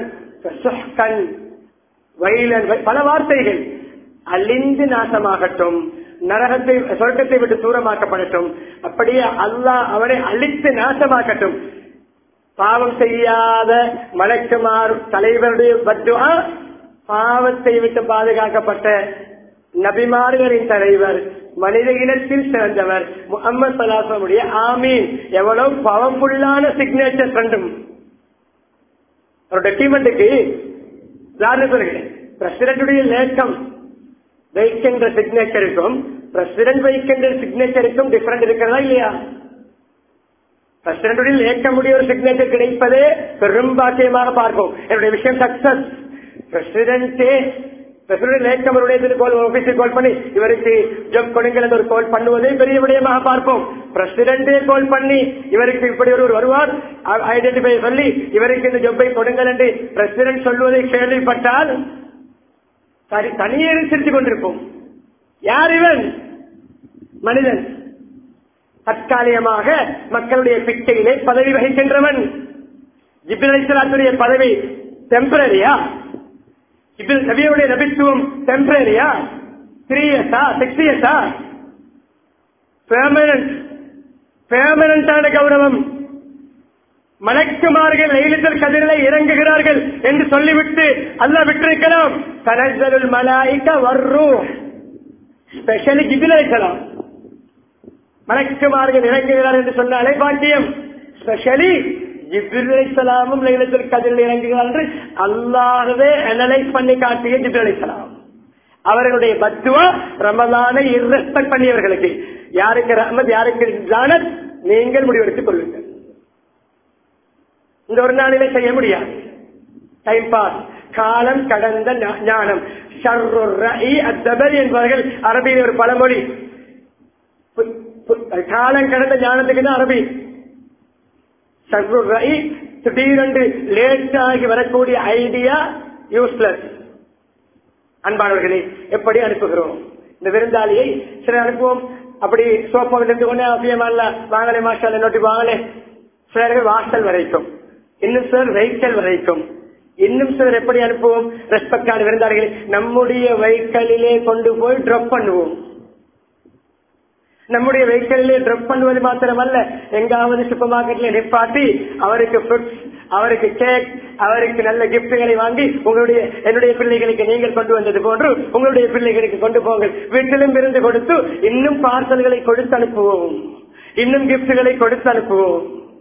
பல வார்த்தைகள், அழிந்து நாசமாகட்டும், நரகத்தை சொர்க்கத்தை விட்டு தூரமாக்கப்படட்டும், அப்படியே அல்லாஹ் அவனை அழித்து நாசமாக்கட்டும். பாவம் செய்யாத மலக்குமார் தலைவருடைய பத்துவா, பாவத்தை விட்டு பாதுகாக்கப்பட்ட நபிமார்களின் தலைவர், மனித இனத்தில் சிறந்தவர் முஹம்மது ஸல்லல்லாஹு அலைஹி வஸல்லம் ஆமீன். எவ்வளவு பவர்ஃபுல்லான சிக்னேச்சர் கண்டும் ஒரு டாக்குமெண்ட்டுக்கு பிரசிடென்டுடைய லேக்கம் வைக்கின்ற சிக்னேச்சருக்கும் பிரசிடென்ட் வைக்கின்ற சிக்னேச்சருக்கும் டிஃபரெண்ட் இருக்கிறதா இல்லையா? பிரசிடென்டுடைய லேக்கமுடைய ஒரு சிக்னேச்சர் கிடைப்பதே பெரும் பாக்கியமாக பார்ப்போம். என்னுடைய விஷயம் சக்சஸ். பிரசிடென்டே கால் பண்ணி இவருக்கு ஜப் கொடுங்கள் என்று ஒரு கால் பண்ணுவதை பெரிய விடயமாக பார்ப்போம். பிரசிடென்டே கால் பண்ணி இவருக்கு இப்படி ஒரு வருவார், ஐடென்டிஃபை சொல்லி இவருக்கு இந்த ஜப்பை கொடுங்கள் என்று பிரசிடென்ட் சொல்வதை கேள்விப்பட்டால் தனியே சிரித்துக் கொண்டிருப்போம். யார் இவன்? மனிதன். தற்காலிகமாக மக்களுடைய பிச்சையிலே பதவி வகிக்கின்றவன். ஜிப்ரீல் அலைஹிஸ்ஸலாத்துடைய பதவி டெம்பரரியா? நபியுடைய நபித்துவம் டெம்பரரியா? 3 இயர்ஸா 6 இயர்ஸா? பெர்மனன்டான கௌரவம். மலக்குமார்கள் லைலத்துல் கத்ரிலே இறங்குகிறார்கள் என்று சொல்லிவிட்டு அல்லாஹ் விட்டிருக்கலாம். தனஸ்ஸலுல் மலாயிகா வர்ரூஹ், ஸ்பெஷலி ஜிப்ரீல் அலைஹிஸ்ஸலாம் மலக்குமார்கள் இறங்குகிறார் என்று சொன்னாலே பாக்கியம். ஸ்பெஷலி ஜிப்ரீல் அலைஹிஸ்ஸலாமும் லைலத்துல் கத்ரில் இறங்குகிறார் என்று அல்லாஹ்வே அனலைஸ் பண்ணி காட்டிய ஜிப்ரீல் அலைஹிஸ்ஸலாம். அவர்களுடைய பத்துவா ரமலானை இர்ரெஸ்பெக்ட் பண்ணியவர்களுக்கு. யாருக்கு ரஹ்மத், யாருக்கு லானத், நீங்கள் முடிவெடுத்துக் கொள்ளுங்கள். இந்த ஒரு நாளிலே செய்ய முடியாது. டைம் பாஸ், காலம் கடந்த ஞானம். ஷர்ருர் ரஇ அத்தபரி என்பவர்கள் அரபியில் ஒரு பழமொழி. காலம் கடந்த ஞானத்துக்கு தான் அரபி. ஷர்ருர் ரஇ திடீரென்று லேட் ஆகி வரக்கூடிய ஐடியா யூஸ்லெஸ். அன்பானவர்களே, எப்படி அனுப்புகிறோம் இந்த விருந்தாளியை? சில அனுப்புவோம் அப்படி சோப்பாவில் இருந்து கொண்டே அவசியமல்ல, வாங்கலே மாஸ்டர் நோட்டி வாங்கலே. சிலர்கள் வாசல் வரைக்கும், இன்னும் சிலர் வெஹிக்கல் வரைக்கும், இன்னும் சிலர் எப்படி அனுப்புவோம்? ரெஸ்பெக்டான விருந்தாளிகளை நம்முடைய வெஹிக்கலிலே கொண்டு போய் டிராப் பண்ணுவோம். நம்முடைய வெஹிக்கலிலே டிராப் பண்ணுவது மாத்திரமல்ல, எங்காவது சூப்பர் மார்க்கெட்ல நிப்பாட்டி அவருக்கு ஃப்ரூட்ஸ், அவருக்கு கேக், அவருக்கு நல்ல கிஃப்ட்களை வாங்கி என்னுடைய பிள்ளைகளுக்கு நீங்கள் கொண்டு வந்தது போன்று உங்களுடைய பிள்ளைகளுக்கு கொண்டு போங்கள், வீட்டிலும் இருந்து கொடுத்து இன்னும் பார்சல்களை கொடுத்து அனுப்புவோம், இன்னும் கிஃப்ட்களை கொடுத்து அனுப்புவோம்.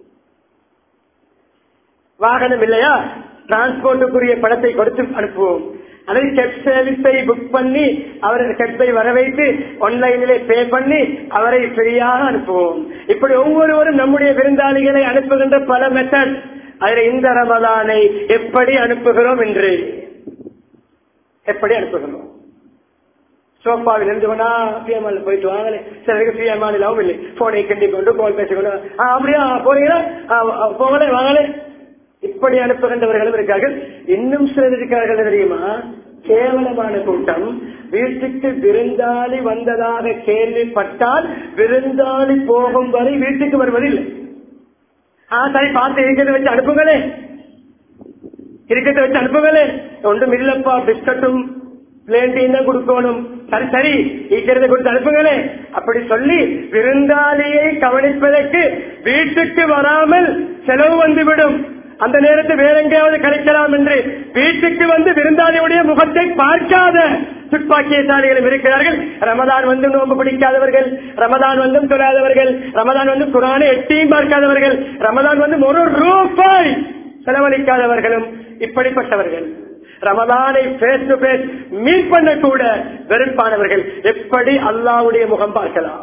வாகனம் இல்லையா, டிரான்ஸ்போர்ட்டுக்குரிய பணத்தை கொடுத்து அனுப்புவோம். அதை கேப் சர்வீஸை புக் பண்ணி அவரது கேப்பை வர வைத்து ஆன்லைனிலே பே பண்ணி அவரை ஃப்ரீயாக அனுப்புவோம். இப்படி ஒவ்வொருவரும் நம்முடைய விருந்தாளிகளை அனுப்புகின்ற பல மெத்தட். அதில் இந்த ரமலானை எப்படி அனுப்புகிறோம் எப்படி அனுப்புகிறோம்? சோப்பாவில் இருந்து கொண்டா பிஎம்எல் போயிட்டு வாங்கலே, சிலருக்கு பிஎம்எல் இல்லாமல் இல்லை, போனை கண்டி கொண்டு கால் பேசிக்கொண்டு அப்படியா போறீங்களா, போகலே வாங்கலே, இப்படி அனுப்புகின்றவர்களும் இருக்கார்கள். இன்னும் சிலர் இருக்கிறார்கள் தெரியுமா? கேவலமான கூட்டம். வீட்டுக்கு விருந்தாளி வந்ததாக கேள்விப்பட்டால் விருந்தாளி போகும் வரை வீட்டுக்கு வருவதில்லை. சரி, பார்த்து இருக்கிறத வச்சு அனுப்புங்களே, இருக்கிறத வச்சு அனுப்புங்களே, ஒன்றும் இல்லப்பா, பிஸ்கட்டும் பிளேண்டையும் தான் கொடுக்கணும், சரி சரி இருக்கிறத கொடுத்து அனுப்புங்களே அப்படி சொல்லி விருந்தாளியை கவனிப்பதற்கு வீட்டுக்கு வராமல் செலவு வந்துவிடும். அந்த நேரத்தை வேற எங்கேயாவது கிடைக்கலாம் என்று வீட்டுக்கு வந்து விருந்தாளியுடைய முகத்தை பார்க்காத துப்பாக்கியசாலிகளும் இருக்கிறார்கள். ரமதான் வந்து நோன்பு பிடிக்காதவர்கள், ரமதான் வந்து தொழாதவர்கள், ரமதான் வந்து குரானை எட்டியும் பார்க்காதவர்கள், ரமதான் வந்து ஒரு ரூபாய் செலவழிக்காதவர்களும் இப்படிப்பட்டவர்கள். ரமதானை பேஸ் டு பேஸ் மீட் பண்ண கூட வெறுப்பானவர்கள் எப்படி அல்லாஹ்வுடைய முகம் பார்க்கலாம்?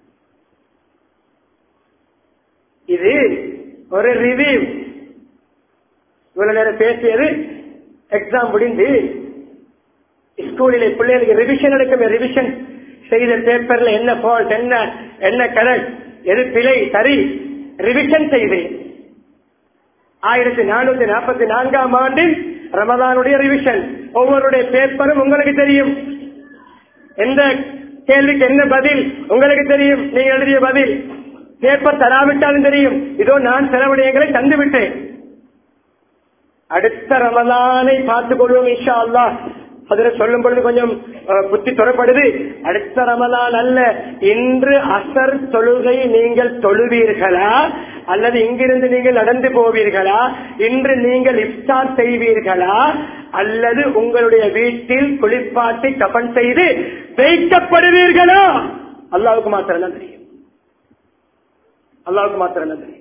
இது ஒரு ரிவ்யூ. இவ்வளவு நேரம் பேசியது எக்ஸாம் முடிந்து ஸ்கூலில் பிள்ளைகளுக்கு ரிவிஷன் எடுக்கும். ரிவிஷன் செய்த பேப்பர்ல என்ன ஃபால்ட், என்ன கரெக்ட், எது பிழை, சரி ரிவிஷன் செய்து 1444ஆம் ஆண்டில் ரமதானுடைய ரிவிஷன். ஒவ்வொருடைய பேப்பரும் உங்களுக்கு தெரியும், எந்த கேள்விக்கு என்ன பதில் உங்களுக்கு தெரியும், நீங்க எழுதிய பதில். பேப்பர் தராவிட்டாலும் தெரியும், இதோ நான் சில விடயங்களை தந்துவிட்டேன். அடுத்த ரமலானை பார்த்துக் கொள்வோம் இன்ஷா அல்லாஹ். அதில் சொல்லும் பொழுது கொஞ்சம் புத்தி தொடப்படுது. அடுத்த ரமலான் அல்ல, இன்று அசர் தொழுகை நீங்கள் தொழுவீர்களா அல்லது இங்கிருந்து நீங்கள் நடந்து போவீர்களா? இன்று நீங்கள் இஃப்தார் செய்வீர்களா அல்லது உங்களுடைய வீட்டில் குளிப்பாட்டி கபன் செய்து வைக்கப்படுவீர்களா? அல்லாஹ்வுக்கு மாத்திரம் தான் தெரியும். அல்லாஹ்வுக்கு மாத்திரம் தான் தெரியும்.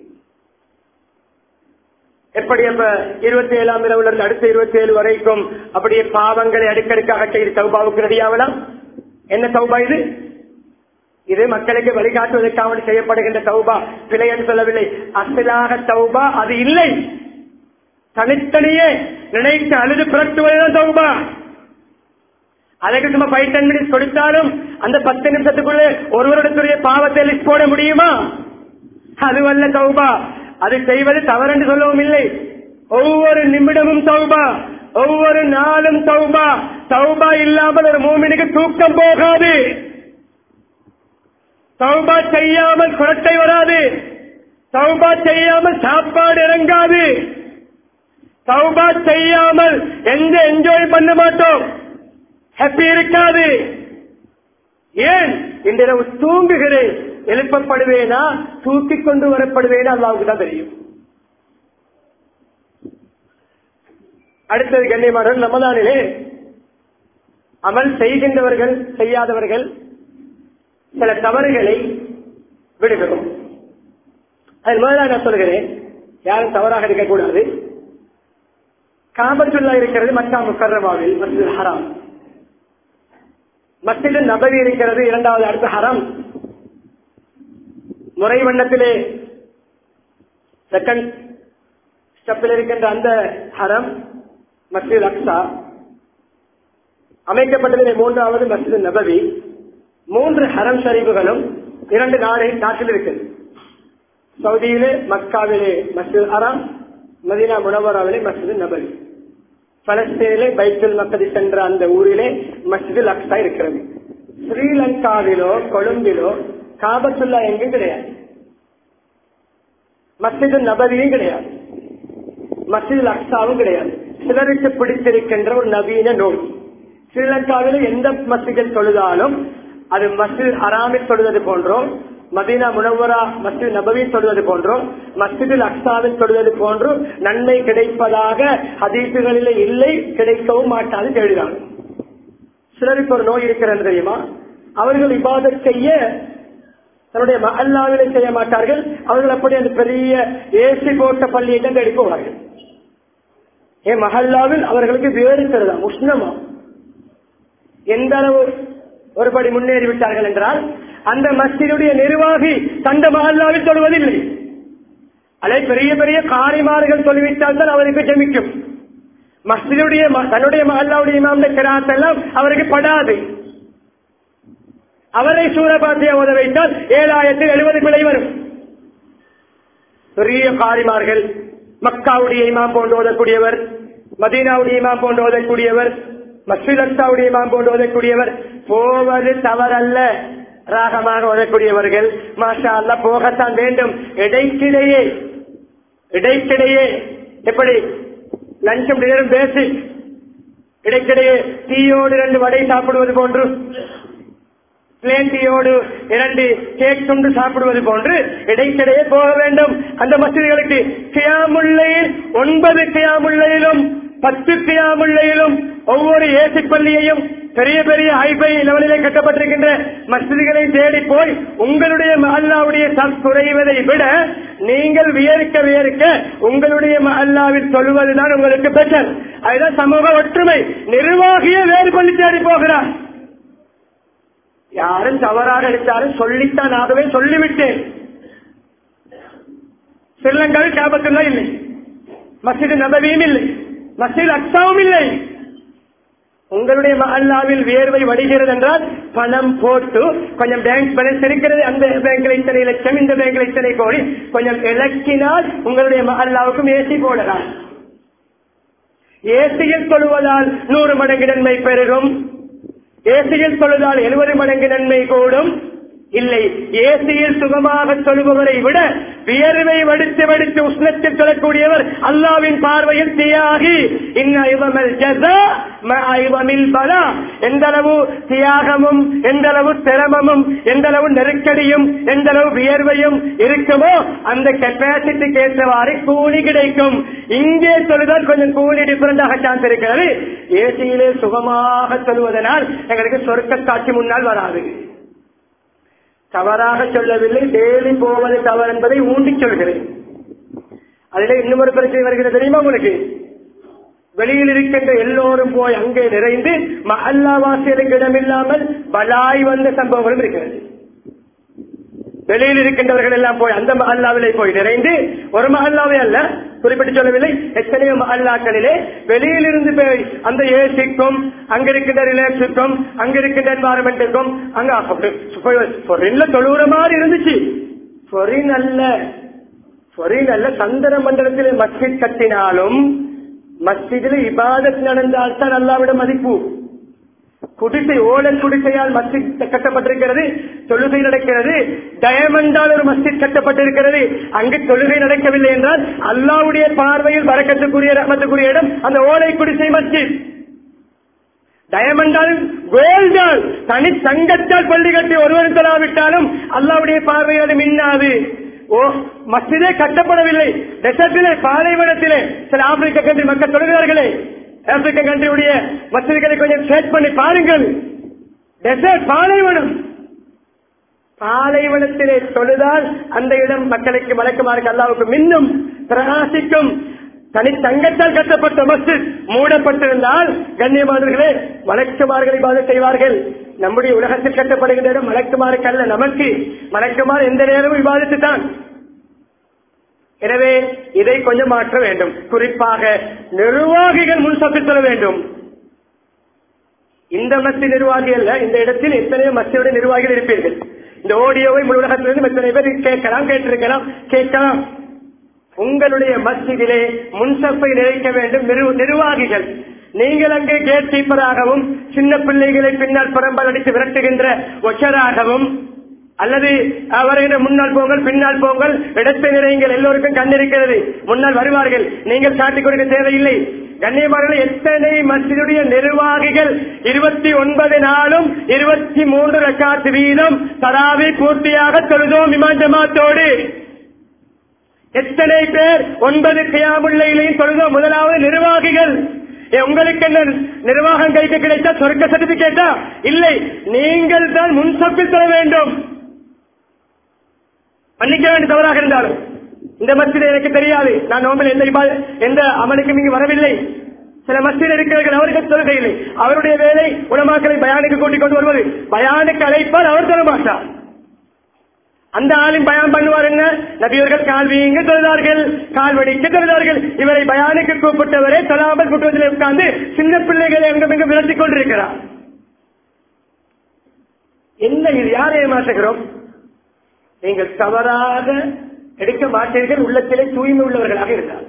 எப்படி அப்ப 27ஆம் இரவுல இருந்து அடுத்த 27 வரைக்கும் அப்படியே பாவங்களை அடுக்கடுக்காக செய்து தௌபாவுக்கு ரெடியாகலாம். என்ன தௌபா இது? இது மக்களுக்கு வழிகாட்டுவதற்காக செய்யப்படுகின்ற தௌபா. பிழை என்று சொல்லவில்லை, அசலாக தௌபா அது இல்லை. தனித்தனியே நினைத்து அழுது புரட்டுவதுதான் தௌபா. அதுக்கு சும்மா 5-10 மினிட்ஸ் கொடுத்தாலும் அந்த 10 நிமிஷத்துக்குள்ளே ஒருவருடைய பாவத்தை லிஸ்ட் போட முடியுமா? அதுவல்ல தௌபா. அது செய்வது தவறென்று சொல்லவும் இல்லை. ஒவ்வொரு நிமிடமும் தௌபா, ஒவ்வொரு நாளும் தௌபா. தௌபா இல்லாமல் ஒரு மூமினுக்கு தூக்கம் போகாது. தௌபா செய்யாமல் குரட்டை வராது. தௌபா செய்யாமல் சாப்பாடு இறங்காது. தௌபா செய்யாமல் எந்த என்ஜாய் பண்ண மாட்டோம், ஹாப்பி இருக்காது. ஏன்? இன்றைய தூங்குகிறேன், எழுப்பப்படுவேனா தூக்கிக் கொண்டு வரப்படுவேனா அல்லாஹ்வுக்கு தான் தெரியும். அடுத்தது கண்ணியமானவர்கள், ரமலானிலே அமல் செய்கின்றவர்கள் செய்யாதவர்கள் சில தவறுகளை விடுகிறோம். அதில் முதலாக நான் சொல்கிறேன், யாரும் தவறாக இருக்கக்கூடாது. காபத்துல்லா இருக்கிறது மக்கா முக்கர்ரமாவில், மஸ்ஜிதுல் ஹராம். மஸ்ஜிது நபவி இருக்கிறது இரண்டாவது, அடுத்த ஹரம். முறை வண்ணத்திலே செகண்ட் ஸ்டெப்பில் இருக்கின்ற அந்த ஹரம் மஸ்ஜித் அக்ஸா. அமைக்கப்பட்டதிலே 3வது மஸ்ஜித் நபவி. 3 ஹரம் ஷரீஃபுகளும் 2 நாட்டில் இருக்கிறது. சவுதியிலே மக்காவிலே மஸ்ஜித் ஹராம், மதீனா முனவராவிலே மஸ்ஜித் நபவி, பலஸ்தீனிலே பைத்துல் மக்கதிஸ் என்ற அந்த ஊரிலே மஸ்ஜித் அக்ஸா இருக்கிறது. ஸ்ரீலங்காவிலோ கொழும்பிலோ காபத்துல்லா எங்கும் கிடையாது, மஸ்ஜித் நபவியும் கிடையாது, மஸ்ஜித் அக்ஸாவும் கிடையாது. சிலருக்கு பிடித்திருக்கின்ற ஒரு நவீன நோய். ஸ்ரீலங்காவில் எந்த மஸ்ஜிதில் தொழுதாலும் அது மஸ்ஜித் ஹராமில் தொழுவது போன்றோ, மதீனா முனவ்வரா மஸ்ஜித் நபவி தொழுவது போன்றோ, மஸ்ஜித் அக்ஸாவில் தொழுவது போன்றோ நன்மை கிடைப்பதாக ஹதீசுகளிலே இல்லை, கிடைக்கவும் மாட்டாது எழுதாங்க. சிலருக்கு ஒரு நோய் இருக்கிறது தெரியுமா? அவர்கள் இபாதத் செய்ய தன்னுடைய மஹல்லாவிலே செய்ய மாட்டார்கள். அவர்கள் அப்படி அந்த பெரிய ஏசி போட்ட பள்ளியை தான் தேடி போவார்கள். என் மஹல்லாவில் அவர்களுக்கு வேறு தருதா உஷ்ணமா எந்த அளவு ஒருபடி முன்னேறிவிட்டார்கள் என்றால், அந்த மஸ்ஜிதுடைய நிர்வாகி தந்த மஹல்லாவில் தொழுவதில்லை. அதை பெரிய பெரிய காரிமார்கள் சொல்லிவிட்டால் தான் அவருக்கு ஜெமிக்கும். மஸ்ஜிதுடைய தன்னுடைய மஹல்லாவுடைய இமாமுடைய கிராத் எல்லாம் அவருக்கு படாது. அவரை சூரபாத்தியா ஓத வைத்தால் 7070 பிழை வரும். பெரிய காரிமார்கள், மக்காவுடைய இமாம் போன்று ஓதக்கூடியவர், மதீனாவுடைய இமாம் போன்று ஓதக்கூடியவர், மஸ்ஜித் அக்ஸாவுடைய இமாம் போன்று ஓதக்கூடியவர், போவது தவறல்ல, ராகமாக ஓதக்கூடியவர்கள் மாஷா அல்லாஹ் போகத்தான் வேண்டும். இடைக்கிடையே எப்படி லஞ்சம் டின்னரும் பேசி இடைக்கிடையே டீயோடு 2 வடை சாப்பிடுவது போன்று, பிளேன் டீயோடு 2 கேக் துண்டு சாப்பிடுவது போன்று இடைக்கிடையே போக வேண்டும். அந்த மஸ்ஜிதுகளுக்கு கியாமுல்லையில் 9 கியாமுல்லையிலும் 10 கியாமுல்லையிலும் ஒவ்வொரு ஏசி பள்ளியையும் பெரிய பெரிய ஹைபை லெவலிலே கட்டப்பட்டிருக்கின்ற மஸ்ஜிதுகளை தேடி போய் உங்களுடைய மஹல்லாவுடைய குறைவதை விட நீங்கள் வியர்க்க உங்களுடைய மஹல்லாவில் சொல்வதுதான் உங்களுக்கு பெட்டர். அதுதான் சமூக ஒற்றுமை. நிர்வாகியை வேறு பள்ளி தேடி போகிறார். யாரும் தவறாக எடுத்தாலும் சொல்லித்தான் ஆகவே, சொல்லிவிட்டேன். ஸ்ரீலங்காவில் காபத்துல்லா இல்லை, மஸ்ஜித் நபவியும் இல்லை, மஸ்ஜித் அக்ஸாவும் இல்லை. உங்களுடைய மஹல்லாவில் வியர்வை வடிகிறது என்றால் பணம் போட்டு கொஞ்சம் பேங்க் பேலன்ஸ் இருக்கிறது, அந்த பேங்க்ல இத்தனை லட்சம், இந்த பேங்க்ல இத்தனை கோடி, கொஞ்சம் இலக்கினால் உங்களுடைய மஹல்லாவுக்கும் ஏசி போடலாம். ஏசியில் தொழுவதால் 100 மடங்கு நன்மை பெருகும், ஏசியில் தொழுதால் 70 மடங்கு நன்மை கூடும். இல்லை, ஏசியில் சுகமாக சொல்பவரை விட வியர்வை வடித்து உஷ்ணத்தில் சொல்லக்கூடியவர் அல்லாவின் பார்வையில் தியாகி. எந்த அளவு தியாகமும், எந்த அளவு சிரமமும், எந்த அளவு நெருக்கடியும், எந்த அளவு வியர்வையும் இருக்குமோ அந்த கெப்பாசிட்டிக்கு ஏற்றவாறு கூலி கிடைக்கும். இங்கே சொல்லுதான் கொஞ்சம் கூலி டிஃபரெண்டாக சான்ஸ் இருக்கிறது. ஏசியிலே சுகமாக சொல்வதனால் எங்களுக்கு சொர்க்க காட்சி முன்னால் வராது. தவறாக சொல்லவில்லை, டெய்லி போவது தவறு என்பதை ஊண்டி சொல்கிறேன். அதிலே இன்னொரு பிரச்சனை வருகிறது தெரியுமா உங்களுக்கு? வெளியில் இருக்கின்ற எல்லோரும் போய் அங்கே நிறைந்து மஹல்லாவாசிகளுக்கு இடமில்லாமல் பலாய் வந்த சம்பவங்களும் இருக்கிறது. வெளியில் இருக்கின்றவர்கள் எல்லாம் போய் அந்த மஹல்லாவிலே போய் நிறைந்து, ஒரு மஹல்லாவே அல்ல, குறிப்பிட்டு சொல்லவில்லை, எத்தனையோ மஹல்லாக்களிலே வெளியில் இருந்து போய் அந்த ஏசிக்கும், அங்கிருக்கின்ற ரிலாக்ஸுக்கும், அங்கிருக்கின்ற என்வாரன்மெண்ட்டுக்கும், அங்க தொழுகிற மாதிரி இருந்துச்சு. நல்ல சந்திர மண்டலத்திலே மஸ்ஜித் கட்டினாலும் மஸ்ஜிதில் இபாதத் நடந்தால்தான் அல்லாவிட மதிப்பு. குடிசை, ஓலை குடிசையால் மஸ்ஜித் கட்டப்பட்டிருக்கிறது, தொழுகை நடக்கிறது. டயமண்டால் ஒரு மஸ்ஜித் கட்டப்பட்டிருக்கிறது, அங்கு தொழுகை நடக்கவில்லை என்றால் அல்லாவுடைய பார்வையில் பரக்கத்துக்குரிய ரஹ்மத்துக்குரிய இடம் அந்த ஓலை குடிசை மஸ்ஜித். டயமண்டால், கோல்டால், தனி தங்கத்தால் பள்ளி கட்டி ஒருவரும் தொழாவிட்டாலும் அல்லாவுடைய பார்வையோடு மின்னாது. மஸ்ஜிதே கட்டப்படவில்லை, டெசர்ட்டிலே, பாலைவனத்திலே சில ஆப்பிரிக்க கண்ட்ரி மக்கள் தொழுகிறார்களே, ஆப்பிரிக்க கண்ட்ரியுடைய மஸ்ஜிதுகளை கொஞ்சம் சேர்ச் பண்ணி பாருங்கள். டெசர்ட், பாலைவனத்திலே தொழுதால் அந்த இடம் மக்களுக்கு வழக்கமாக அல்லாவுக்கு மின்னும் பிரகாசிக்கும். தனி தங்கத்தால் கட்டப்பட்ட மஸ்ஜித் மூடப்பட்டிருந்தால் கண்ணியமானவர்களே மலக்குமார்கள் இபாதத் செய்வார்கள். நம்முடைய உலகத்தில் கட்டப்படுகின்ற இடம் மலக்குமாருக்கு அல்ல, நமக்கு. மலக்குமார் எந்த நேரமும் இபாதத்து தான். எனவே இதை கொஞ்சம் மாற்ற வேண்டும். குறிப்பாக நிர்வாகிகள் முன்சப்பில் சொல்ல வேண்டும். இந்த மஸ்ஜித் நிர்வாகி அல்ல, இந்த இடத்தில் எத்தனையோ மஸ்ஜிதுடைய நிர்வாகிகள் இருப்பீர்கள். இந்த ஆடியோவை முழு உலகத்திலிருந்து எத்தனை பேர் கேட்கலாம். உங்களுடைய மஸ்ஜிதிலே முன்சப்பை நிறைக்க வேண்டும் நிர்வாகிகள். நீங்கள் அங்கே கேட் கீப்பராகவும் சின்ன பிள்ளைகளை பின்னால் புறம்பால் அடித்து விரட்டுகின்ற ஒற்றராகவும் அல்லது அவரை முன்னால் போங்கள் பின்னால் போங்கள் இடத்தை நிறையுங்கள், எல்லோருக்கும் கண் இருக்கிறது, முன்னால் வருவார்கள், நீங்கள் காட்டிக் கொடுக்க தேவையில்லை. கண்ணியமானவர்களே, எத்தனை மஸ்ஜிதுடைய நிர்வாகிகள் 29 நாளும் 23 ரக்காத் வீதம் தராவி பூர்த்தியாக தொழுதோம் இமாம் ஜமாத்தோடு. எத்தனை பேர் 9 கியாமுல் லைலையும் தொழுதோம். முதலாவது நிர்வாகிகள். உங்களுக்கு என்ன நிர்வாகம் கைக்கு கிடைத்தா சொர்க்க சர்டிபிகேட்டா? இல்லை, நீங்கள் தான் முன்சப்பில் தர வேண்டும். மன்னிக்க வேண்டிய தவறாக இருந்தாலும் இந்த மஸ்ஜித் எனக்கு தெரியாது, நான் நோம்பில் எந்த அமலுக்கும் இங்கு வரவில்லை. சில மஸ்ஜித் இருக்கிறார்கள், அவருக்கு தொழுகையில்லை. அவருடைய வேலை உலமாக்களை பயானுக்கு கூட்டிக் கொண்டு வருவது. பயானுக்கு அழைப்பால் அவர் தர மாட்டார். அந்த ஆளும் பயான் பண்ணுவார். என்ன நபியவர்கள் கால் வீங்க தொழுதார்கள், கால் வடிக்க தொழுதார்கள். இவரை பயானுக்கு கூப்பிட்டவரே தொழாமல் கூட்டுவதில் உட்கார்ந்து சின்ன பிள்ளைகளை அங்கு விளட்டிக் கொண்டிருக்கிறார். என்ன இது? யாரை ஏமாற்றுகிறோம்? நீங்கள் தவறாக எடுக்க மாட்டீர்கள். உள்ளத்திலே தூய்மை உள்ளவர்களாக இருந்தார்.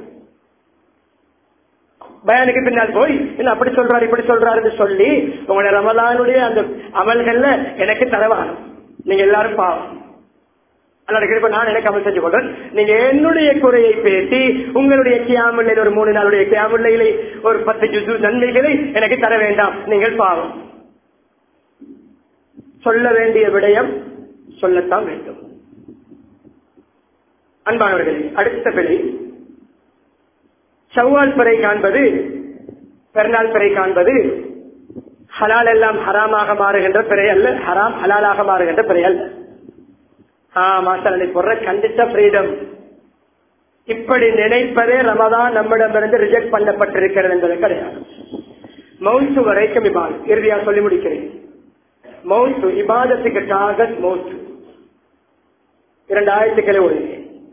பயானுக்கு பின்னால் போய் இல்ல அப்படி சொல்றாரு இப்படி சொல்றாரு சொல்லி உங்களுடைய ரமலானுடைய அந்த அமல்கள்ல எனக்கு தரவானும். நீங்க எல்லாரும் பாவம். நான் எனக்கு அமல் செஞ்சு கொண்டேன். நீங்க என்னுடைய குறையை பேசி உங்களுடைய கியாமுல்லை ஒரு 3 நாளுடைய கியாமுல்லையிலே ஒரு 10 ஜுஸு நன்மைகளை எனக்கு தர வேண்டாம். நீங்கள் பாவம். சொல்ல வேண்டிய விடயம் சொல்லத்தான் வேண்டும். அன்பானவர்களே, அடுத்த பிழை ஷவ்வால் பிறை காண்பது, பெருநாள் பிறை காண்பது ஹலால் எல்லாம் ஹராமாக மாறுகின்ற பிறை அல்ல, ஹராம் ஹலாலாக மாறுகின்ற பிறை அல்ல. கண்டித்த ஃப்ரீடம். இப்படி நினைப்பதே ரமதான் நம்மிடமிருந்து ரிஜெக்ட் பண்ணப்பட்டிருக்கிறது என்பது கிடையாது. மௌத்து வரைக்கும் இபாதத். இறுதியா சொல்லி முடிக்கிறேன். மௌத்து இபாதத்துக்கு டார்கெட் மௌத்து. 2 ஆயத்துக்களை ஓடுங்க.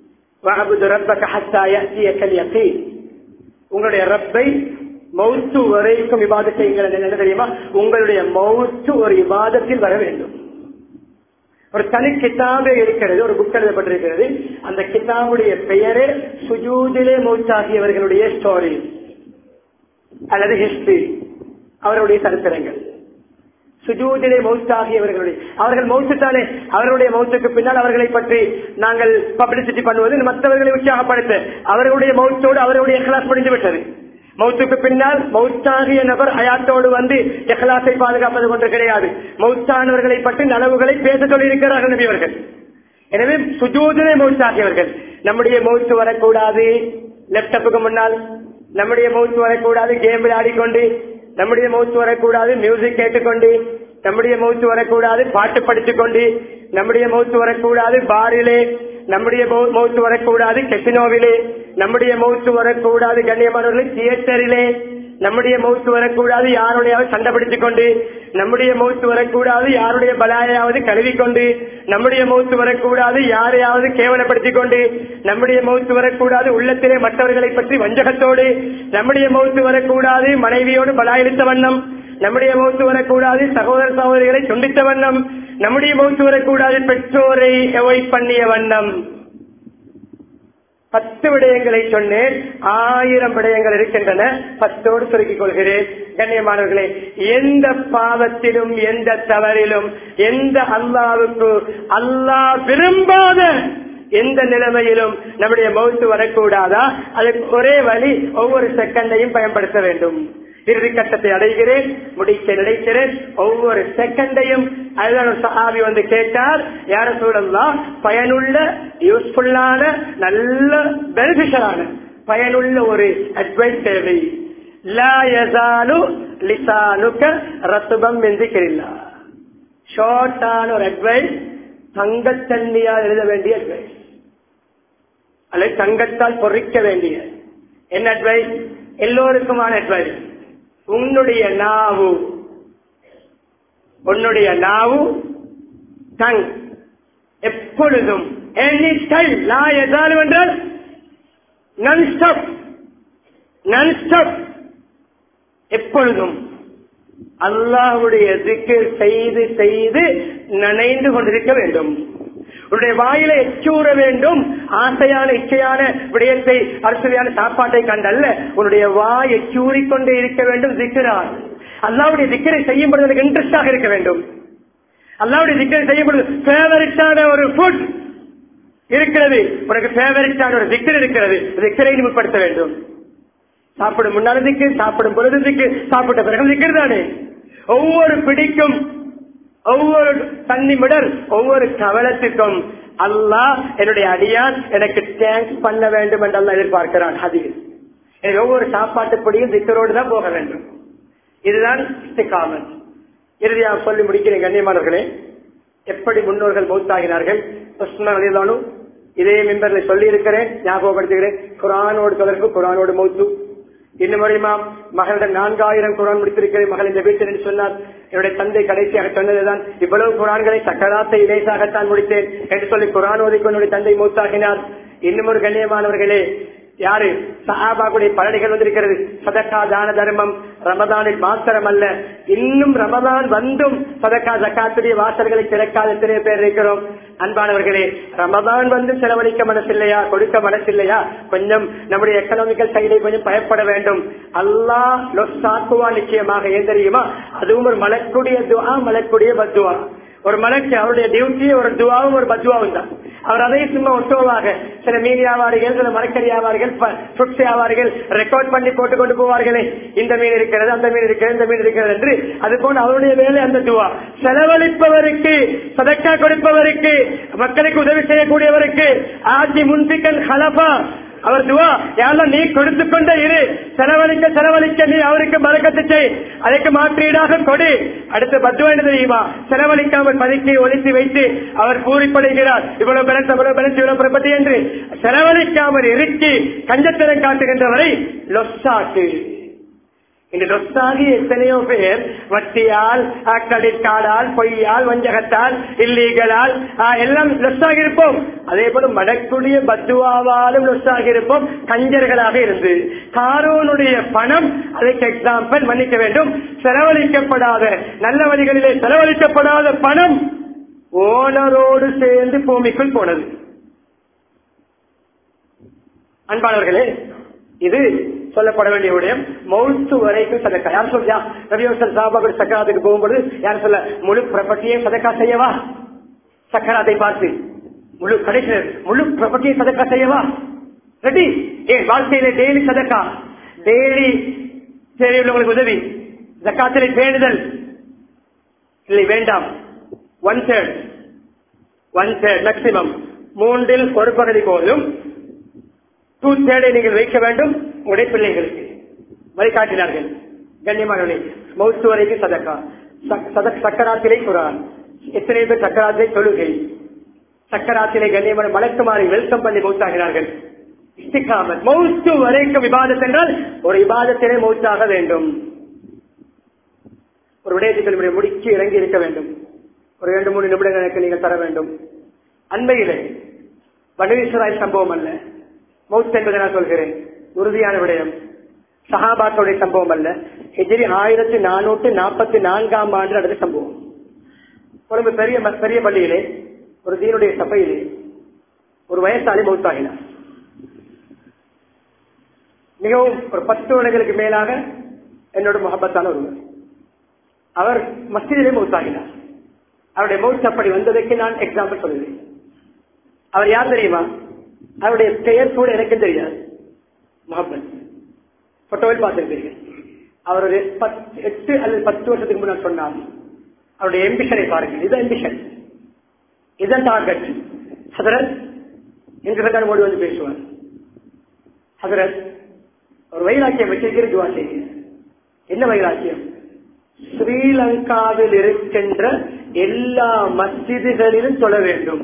உங்களுடைய ரப்பை மௌத்து வரைக்கும் இபாதத் செய்யுங்கள். என்ன தெரியுமா? உங்களுடைய மௌத்து ஒரு இபாதத்தில் வர வேண்டும். ஒரு தனி கிதாபே இருக்கிறது, ஒரு புக் எழுதப்பட்டிருக்கிறது. அந்த கிதாபுடைய பெயரே சுஜூதிலே மௌத்தாகியவர்களுடைய ஸ்டோரி அல்லது ஹிஸ்டரி, அவருடைய சரித்திரங்கள். சுஜூதிலே மௌத்தாகியவர்களுடைய, அவர்கள் மௌத்தானே, அவர்களுடைய மௌத்துக்கு பின்னால் அவர்களை பற்றி நாங்கள் பப்ளிசிட்டி பண்ணுவது மற்றவர்களை உற்சாகப்படுத்த. அவர்களுடைய மௌத்தோடு அவர்களுடைய இஹ்லாஸ் முடிந்து விட்டது. மௌத்துக்கு பின்னால் மௌத்தாகிய நபர் ஹயாத்தோடு வந்து இஹ்லாஸை பாதுகாப்பது ஒன்று கிடையாது. மௌத்தானவர்களை பற்றி நலவுகளை பேச சொல்லியிருக்கிறார்கள் நபியவர்கள். எனவே சுஜூதிலே மௌத்தாகியவர்கள். நம்முடைய மௌத்து வரக்கூடாது லேப்டாப்புக்கு முன்னால், நம்முடைய மௌத்து வரக்கூடாது கேம் விளையாடிக்கொண்டு, நம்முடைய மௌத்து வரக்கூடாது மியூசிக் கேட்டுக்கொண்டு, நம்முடைய மௌத்து வரக்கூடாது பாட்டு படித்துக் கொண்டு, நம்முடைய மௌத்து வரக்கூடாது பாரிலே, நம்முடைய மௌத்து வரக்கூடாது கெசினோவிலே, நம்முடைய மௌத்து வரக்கூடாது கண்ணியமானவர்கள் தியேட்டரிலே, நம்முடைய மௌத்து வரக்கூடாது யாருடையாவது சண்டை பிடித்துக் கொண்டு, நம்முடைய மௌத்து வரக்கூடாது யாருடைய பலாயாவது கழுவிக்கொண்டு, நம்முடைய மௌத்து வரக்கூடாது யாரையாவது கேவலப்படுத்திக் கொண்டு, நம்முடைய மௌத்து வரக்கூடாது உள்ளத்திலே மற்றவர்களை பற்றி வஞ்சகத்தோடு, நம்முடைய மௌத்து வரக்கூடாது மனைவியோடு பலாயளித்த வண்ணம், நம்முடைய மௌத்து வரக்கூடாது சகோதர சகோதரிகளை துண்டித்த வண்ணம், நம்முடைய மௌத்து வரக்கூடாது பெற்றோரை அவாய்ட் பண்ணிய வண்ணம். 10 விடயங்களை சொன்னேன். 1000 விடயங்கள் இருக்கின்றன. 10ஓடு சுருக்கிக் கொள்கிறேன். கண்ணியமானவர்களே, எந்த பாவத்திலும் எந்த தவறிலும் எந்த அல்லாவுக்கு அல்லாஹ் விரும்பாத எந்த நிலைமையிலும் நம்முடைய மௌத்து வரக்கூடாதா? அதுக்கு ஒரே வழி, ஒவ்வொரு செகண்டையும் பயன்படுத்த வேண்டும். இறுதி கட்டத்தை அடைகிறேன், முடிக்க நினைக்கிறேன். ஒவ்வொரு செகண்டையும் அதுதான் சஹாபி வந்து கேட்டார், யார சூழல்லாம் பயனுள்ள யூஸ்ஃபுல்லான நல்ல பெனிஃபிஷியலான பயனுள்ள ஒரு அட்வைஸ் தேவை. லா யஸாலு லிசானுக ரத்பம் மின் திக்ரில்லாஹ். ஷார்ட்டான ஒரு அட்வைஸ், தங்கத்தண்ணியால் எழுத வேண்டிய அட்வைஸ் அல்லது தங்கத்தால் பொறிக்க வேண்டிய என்ன அட்வைஸ்? எல்லோருக்குமான அட்வைஸ். உன்னுடைய நாவு டங் எப்பொழுதும் எனி டைம், லா யஸாலு என்றால் நான் ஸ்டாப் எப்பொழுதும் அல்லாஹ்வுடைய திக்ர் செய்து செய்து நனைந்து கொண்டிருக்க வேண்டும். உன்னுடைய வாயில எச்சூற வேண்டும். ஆசையான இச்சையான விடயத்தை அரசியலான சாப்பாட்டை கண்டல்ல, உன்னுடைய வாய் எச்சூறிக்கொண்டே இருக்க வேண்டும். திக்ரால் அல்லாஹ்வுடைய திக்ரை செய்யும்போது எனக்கு இன்ட்ரெஸ்டாக இருக்க வேண்டும். அல்லாஹ்வுடைய திக்ரை செய்யும்போது ஃபேவரட்டான ஒரு ஃபுட் இருக்கிறது, உனக்கு ஃபேவரட்டான ஒரு திக்ர் இருக்கிறது, திக்ரை முற்படுத்த வேண்டும். சாப்பிடும் முன்னால திக்கு, சாப்பிடும் பொழுது திக்கு, சாப்பிட்ட பிறகு திக்ர் தானே. ஒவ்வொரு பிடிக்கும், ஒவ்வொரு தண்ணி மிடர், ஒவ்வொரு கவலத்துக்கும் அல்லாஹ் என்னுடைய அடியான் எனக்கு தேங்க்ஸ் பண்ண வேண்டும் என்று அல்லாஹ் எதிர்பார்க்கிறான். எனக்கு ஒவ்வொரு சாப்பாட்டு பொடியும் திக்கரோடு தான் போக வேண்டும். இதுதான் இஸ்திகாமத். இறுதியாக சொல்லி முடிக்கிறேன் கண்ணியமானவர்களே, எப்படி முன்னோர்கள் மௌத்தாகினார்கள். உஸ்மான் ரலியல்லாஹு அன்ஹு இதே மிம்பர்ல சொல்லி இருக்கிறேன், ஞாபகப்படுத்துகிறேன். குர்ஆனோடு தொடர்பு, குர்ஆனோடு மௌத்து. இன்னும் மகளிடம் 4000 குர்ஆன் முடித்திருக்கிறேன் மகள் இந்த வீட்டில் என்று சொன்னார். என்னுடைய தந்தை கடைசியாக சொன்னதுதான், இவ்வளவு குர்ஆன்களை சக்கராத்தை இலேசாகத்தான் முடித்தேன் என்று சொல்லி குர்ஆன் ஓதிக்கொண்டு தந்தை மௌத்தாகினார். இன்னும் ஒரு கண்ணியமானவர்களே, யாரு சஹாபாவுடைய பலனைகள் வந்திருக்கிறது. சதக்கா தான தர்மம் ரமதானில் மாத்திரம் அல்ல, இன்னும் ரமதான் வந்தும் சதக்கா ஜக்காத்துடைய வாசல்களை திறக்காத எத்தனை பேர் இருக்கிறோம். அன்பானவர்களே, ரமதான் வந்து செலவழிக்க மனசில்லையா, கொடுக்க மனசில்லையா, கொஞ்சம் நம்முடைய எக்கனாமிக்கல் சைடை கொஞ்சம் பயப்பட வேண்டும். அல்லாஹ் லொஸ்ஸாக்குவா நிச்சயமாக. ஏன் தெரியுமா? அதுவும் ஒரு மலக்குடைய துஆ, மலக்குடைய பத்துவா. ஒரு மலக்கு அவருடைய டியூட்டி ஒரு துவாவும் ஒரு பத்துவாவும் தான். அவர் அதை சும்மா ஒட்டோவாக சில மீன் வியாபாரிகள், சில மரக்கறி வியாபாரிகள், ஃப்ரூட்ஸ் வியாபாரிகள் ரெக்கார்ட் பண்ணி போட்டுக் கொண்டு போவார்களே, இந்த மீன் இருக்கிறது, அந்த மீன் இருக்கிறது, இந்த மீன் இருக்கிறது என்று. அது போல அவருடைய வேலை அந்த துவா. செலவழிப்பவருக்கு, சதக்கா கொடுப்பவருக்கு, மக்களுக்கு உதவி செய்யக்கூடியவருக்கு ஆட்சி முன்பிக்கன் ஹலபா அவர் துவா, யாரெல்லாம் நீ கொடுத்து கொண்டே இரு, செலவழிக்க செலவழிக்க நீ அவருக்கு பரக்கத்து செய், அதற்கு மாற்றீடாக கொடு. அடுத்த பத்துவா என்ன தெரியுமா? செலவழிக்காமல் பதுக்கி ஒழித்து வைத்து அவர் பூரிப்படைகிறார், இவ்வளவு பேலன்ஸ் அவ்வளவு பேலன்ஸ் இவ்வளவு பிரபத்தி என்று செலவழிக்காமல் இறுக்கி கஞ்சத்தனம் காட்டுகின்றவரை லொஸ்ஸாக்கு. இந்த லொஸ்ஸாகி எத்தனையோ பேர் வட்டியால், கிரெடிட் கார்டால், பொய்யால், வஞ்சகத்தால், இல்லீகலால் எல்லாம் லொஸ்ஸாகி இருப்போம். அதே போல மடக்குடைய பத்துவாவாலும் லொஸ்ஸாகி இருப்போம், கஞ்சர்களாக இருந்து. காரூனுடைய பணம், அதற்கு எக்ஸாம்பிள் மன்னிக்க வேண்டும், செலவழிக்கப்படாத நல்ல வழிகளிலே செலவழிக்கப்படாத பணம் ஓனரோடு சேர்ந்து பூமிக்குள் போனது. அன்பானவர்களே, இது சொல்லப்பட வேண்டிய விடயம். மௌத்து வரைக்கும் சதக்கா. யார் சொல்லியா ரவியோசன் சாபாக்கள் சக்கராத்துக்கு போகும்போது யார் சொல்ல முழு ப்ராப்பர்ட்டியை சதக்கா செய்யவா? சக்கராத்தை பார்த்து முழு கடைசி முழு ப்ராப்பர்ட்டியை சதக்கா செய்யவா? ரெடி? ஏன் வாழ்க்கையில டெய்லி சதக்கா, டெய்லி சரி உள்ளவங்களுக்கு உதவி, ஜக்காத்திலே பேணுதல் இல்லை, வேண்டாம். 1/3 மேக்சிமம், 3இல் 1 பகுதி போதும். 2/3 நீங்கள் வைக்க வேண்டும் உடைய பிள்ளைகளுக்கு. வழிகாட்டினார்கள். கண்ணியமானவர்களே, மௌத்து வரைக்கும் சதக்கா, சக்கராத்திலே குர்ஆன். எத்தனை பேர் சக்கராத்திலே தொழுகை, சக்கராத்திலே கண்ணியமான மலக்குமாரை வெல்கம் பண்ணி மௌத்தாகிறார்கள். இஸ்திகாமத், மௌத்து வரைக்கும் இபாதத் என்றால் ஒரு இபாதத்திலே மௌத்தாக வேண்டும். ஒரு விடயத்தை முடிச்சு இறங்கி இருக்க வேண்டும். ஒரு 2-3 நிமிடங்களுக்கு நீங்கள் தர வேண்டும். அண்மையிலே பனு இஸ்ராயீல் சம்பவம் அல்ல, மௌத் என்பதை நான் சொல்கிறேன், உறுதியான விடயம். சஹாபாக்களுடைய சம்பவம் அல்ல, ஹிஜ்ரி 1444ஆம் ஆண்டு நடந்த சம்பவம். ஒரு பெரிய பள்ளியிலே, ஒரு தீனுடைய சபையிலே ஒரு வயசாளி மௌத்தாகினார். மிகவும் ஒரு 10 வருடங்களுக்கு மேலாக என்னோட முகப்பத்தான ஒருவர். அவர் மஸ்ஜிதிலே மௌத்தாகினார். அவருடைய மௌத் அப்படி வந்ததற்கு நான் எக்ஸாம்பிள் சொல்லுவேன். அவர் யார் தெரியுமா? அவருடைய பெயர் கூட எனக்கு தெரியாது. முகமது போட்டோவில் பார்த்திருப்பீர்கள். அவர் ஒரு 8 அல்லது 10 வருஷத்துக்கு முன்னாடி சொன்னார். அவருடைய எம்பிஷனை பாருங்கள். இதுதான் எம்பிஷன், இதுதான் டார்கெட். ஹதரத் என்று ஓடி வந்து பேசுவார். ஹதரத் ஒரு வைராக்கியம் வச்சிருக்கிற துவா செய்ய. என்ன வைராக்கியம்? ஸ்ரீலங்காவில் இருக்கின்ற எல்லா மஸ்ஜிதுகளிலும் சொல்ல வேண்டும்.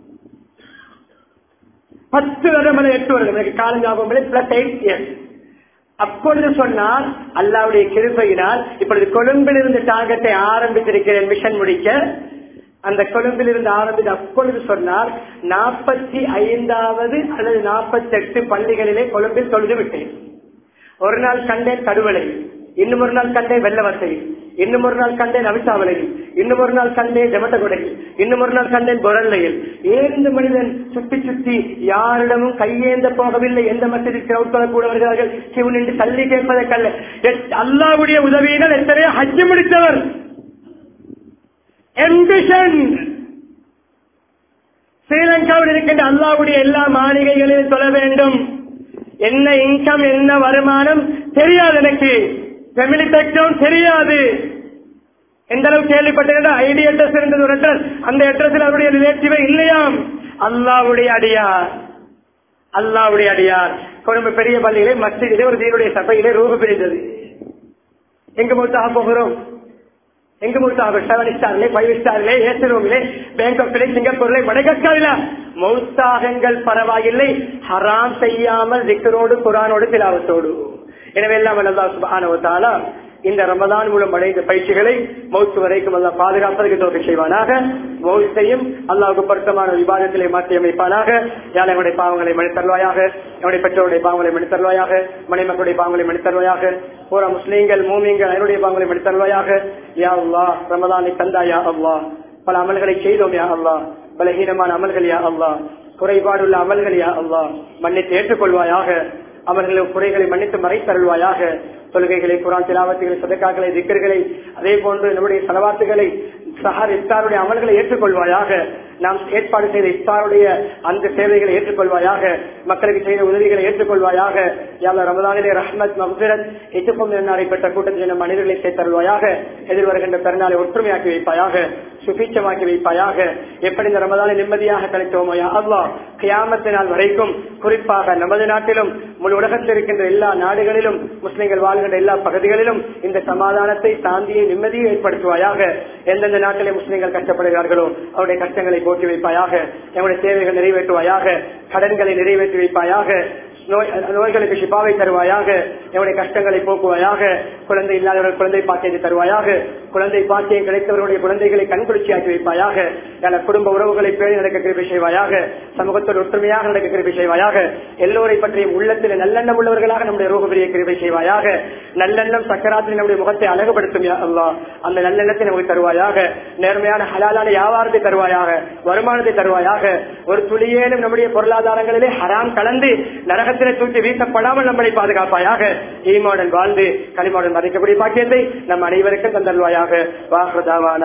10 வருடம் 8 வருடம் எனக்கு காலம் ஞாபகம் +8 years. அப்பொழுது சொன்னால் அல்லாஹ்வுடைய கிருபையினால் இப்பொழுது கொழும்பில் இருந்து டார்கெட்டை ஆரம்பித்திருக்கிறேன் மிஷன் முடிக்க. அந்த கொழும்பில் இருந்து ஆரம்பித்து அப்பொழுது சொன்னால் 45வது அல்லது 48 பள்ளிகளிலே கொழும்பில் தொழுது விட்டேன். ஒரு நாள் கண்டேன் கடுவலை, இன்னும் ஒரு நாள் கண்டேன் வெள்ளவத்தை, இன்னும் ஒரு நாள் கண்டேன் அவிசாவலையில், இன்னும் ஒரு நாள் கண்டேன் ஜெமட்டகுடையில், இன்னும் ஒரு நாள் கண்டேன் பொரல்லையில். ஏந்த மனிதன் சுத்தி சுத்தி யாரிடமும் கையேந்த போகவில்லை. எந்த மசிதிற்கு கூட வருகிறார்கள் கிவு நின்று தள்ளி கேட்பதற்கல்ல. அல்லாஹ்வுடைய உதவியினால் எத்தனையோ ஹஜ் முடித்தவர். எம்பிஷன் ஸ்ரீலங்காவில் இருக்கின்ற அல்லாஹ்வுடைய எல்லா மாளிகைகளிலும் சொல்ல வேண்டும். என்ன இன்கம், என்ன வருமானம் தெரியாது, எனக்கு ஃபேமிலி பேக்ரவுண்ட் தெரியாது. எந்த அளவு கேள்விப்பட்ட ஐடி அட்ரஸ் இருந்தது ஒரு அட்ரஸ், அந்த அட்ரஸில் அவருடைய ரிலேட்டிவே இல்லையாம். அல்லாஹ்வுடைய அடியார், அல்லாஹ்வுடைய அடியார். கொழும்பு பெரிய பள்ளியிலே மஸ்ஜிதிலே ஒரு தீனுடைய சபையிலே ரூபு பிரிந்தது. எங்க மொத்தமாக போகிறோம், எங்க மௌத்தாக 7 ஸ்டார்ல 5 ஸ்டார்ல ஏசி ரூமிலே பேங்காக்ல சிங்கப்பூர்ல மடகாஸ்கரில மௌத்தாகங்கள் பரவாயில்லை, ஹராம் செய்யாமல் திக்ரோடு குர்ஆனோடு திலாவத்தோடு. எனவே எல்லாம் அல்லாஹ் சுப்ஹானஹு வ தஆலா இந்த ரமதான் மூலம் அடைந்த பயிற்சிகளை மௌத் வரைக்கும் அல்லாஹ் பாதுகாப்பதற்கு தௌஃபீக் செய்வானாக. மௌத்தையும் அல்லாஹ்வுக்கு பொருத்தமான விவாதத்திலே மாற்றி அமைப்பானாக. யாழ் எங்களுடைய பாவங்களை மன்னித்தருள்வாயாக, என்னுடைய பெற்றோருடைய பாவங்களை மன்னித்தருள்வாயாக, மனைமக்களுடைய பாவங்களை மன்னித்தருள்வாயாக, பூரா முஸ்லீம்கள் மூமின்கள் என்னுடைய பாவங்களை மன்னித்தருள்வாயாக. யா அல்லாஹ் ரமதானை தந்தாயா அல்லாஹ், பல அமல்களை செய்தோம் யா அல்லாஹ், பலஹீனமான அமல்கள் யா அல்லாஹ், குறைபாடுள்ள அமல்கள் யா அல்லாஹ் மன்னித்து ஏற்றுக்கொள்வாயாக. அவர்களுடைய குறைகளை மன்னித்து மறைத்தருள்வாயாக. தொழுகைகளை, குர்ஆன் திலாவத்துகளை, சதகாக்களை, திக்ர்களை, அதே போன்று நம்முடைய ஸலவாத்துகளை, சஹர் இஃப்தாருடைய அமல்களை ஏற்றுக்கொள்வாயாக. நாம் ஏற்பாடு செய்த இஃப்தாருடைய அந்த சேவைகளை ஏற்றுக்கொள்வாயாக. மக்களுக்கு செய்த உதவிகளை ஏற்றுக்கொள்வாயாக. யா அல்லாஹ் ரமதானிலே ரஹ்மத் மக்ஃபிரத் இத்துக்கும் நன்னாரை பெற்ற கூட்டத்தில் நம் மனிதர்களை சேர்த்தருள்வாயாக. எதிர்வருகின்ற பெருநாளை ஒற்றுமையாக்கி வைப்பாயாக, சுபீட்சமாக்கி வைப்பாயாக. எப்படி இந்த ரமதானை நிம்மதியாக கழித்தோமோ யா அல்லாஹ், கியாமத் நாள் வரைக்கும் குறிப்பாக நமது நாட்டிலும் முழு உலகத்தில் இருக்கின்ற எல்லா நாடுகளிலும் முஸ்லிம்கள் வாழ்கின்ற எல்லா பகுதிகளிலும் இந்த சமாதானத்தை, சாந்தியை, நிம்மதியை ஏற்படுத்துவாயாக. எந்தெந்த நாட்டிலே முஸ்லிம்கள் கஷ்டப்படுகிறார்களோ அவருடைய கஷ்டங்களை போற்றி வைப்பாயாக. எங்களுடைய தேவைகள் நிறைவேற்றுவாயாக, கடன்களை நிறைவேற்றி வைப்பாயாக, நோய்களுக்கு ஷிபாவை தருவாயாக, எங்களுடைய கஷ்டங்களை போக்குவாயாக. குழந்தை இல்லாதவர்கள் குழந்தை பாக்கியத்தை தருவாயாக. குழந்தை பாக்கியம் கிடைத்தவர்களுடைய குழந்தைகளை கண்குளிர்ச்சியாக்கி வைப்பாயாக. குடும்ப உறவுகளை பேணி நடக்க கிருபை செய்வாயாக. சமூகத்தோடு ஒற்றுமையாக நடக்க கிருபை செய்வாயாக. எல்லோரை பற்றியும் உள்ளத்தில் நல்லெண்ணம் உள்ளவர்களாக நம்முடைய ரூஹ் பெரிய கிருபை செய்வாயாக. நல்லெண்ணம் சக்கராத்தில் நம்முடைய முகத்தை அழகுபடுத்தும் யா அல்லாஹ், அந்த நல்லெண்ணத்தை நமக்கு தருவாயாக. நேர்மையான ஹலாலான வியாபாரத்தை தருவாயாக, வருமானத்தை தருவாயாக. ஒரு துளியேனும் நம்முடைய பொருளாதாரங்களிலே ஹராம் கலந்து நரக தூக்கி வீசப்படாமல் நம்மளை பாதுகாப்பாயாக. ஈமாவுடன் வாழ்ந்து கலிமாவுடன் மறைக்கக்கூடிய பாக்கியத்தை நம் அனைவருக்கும் தந்தல்வாயாக. வாஹ்ரதாவான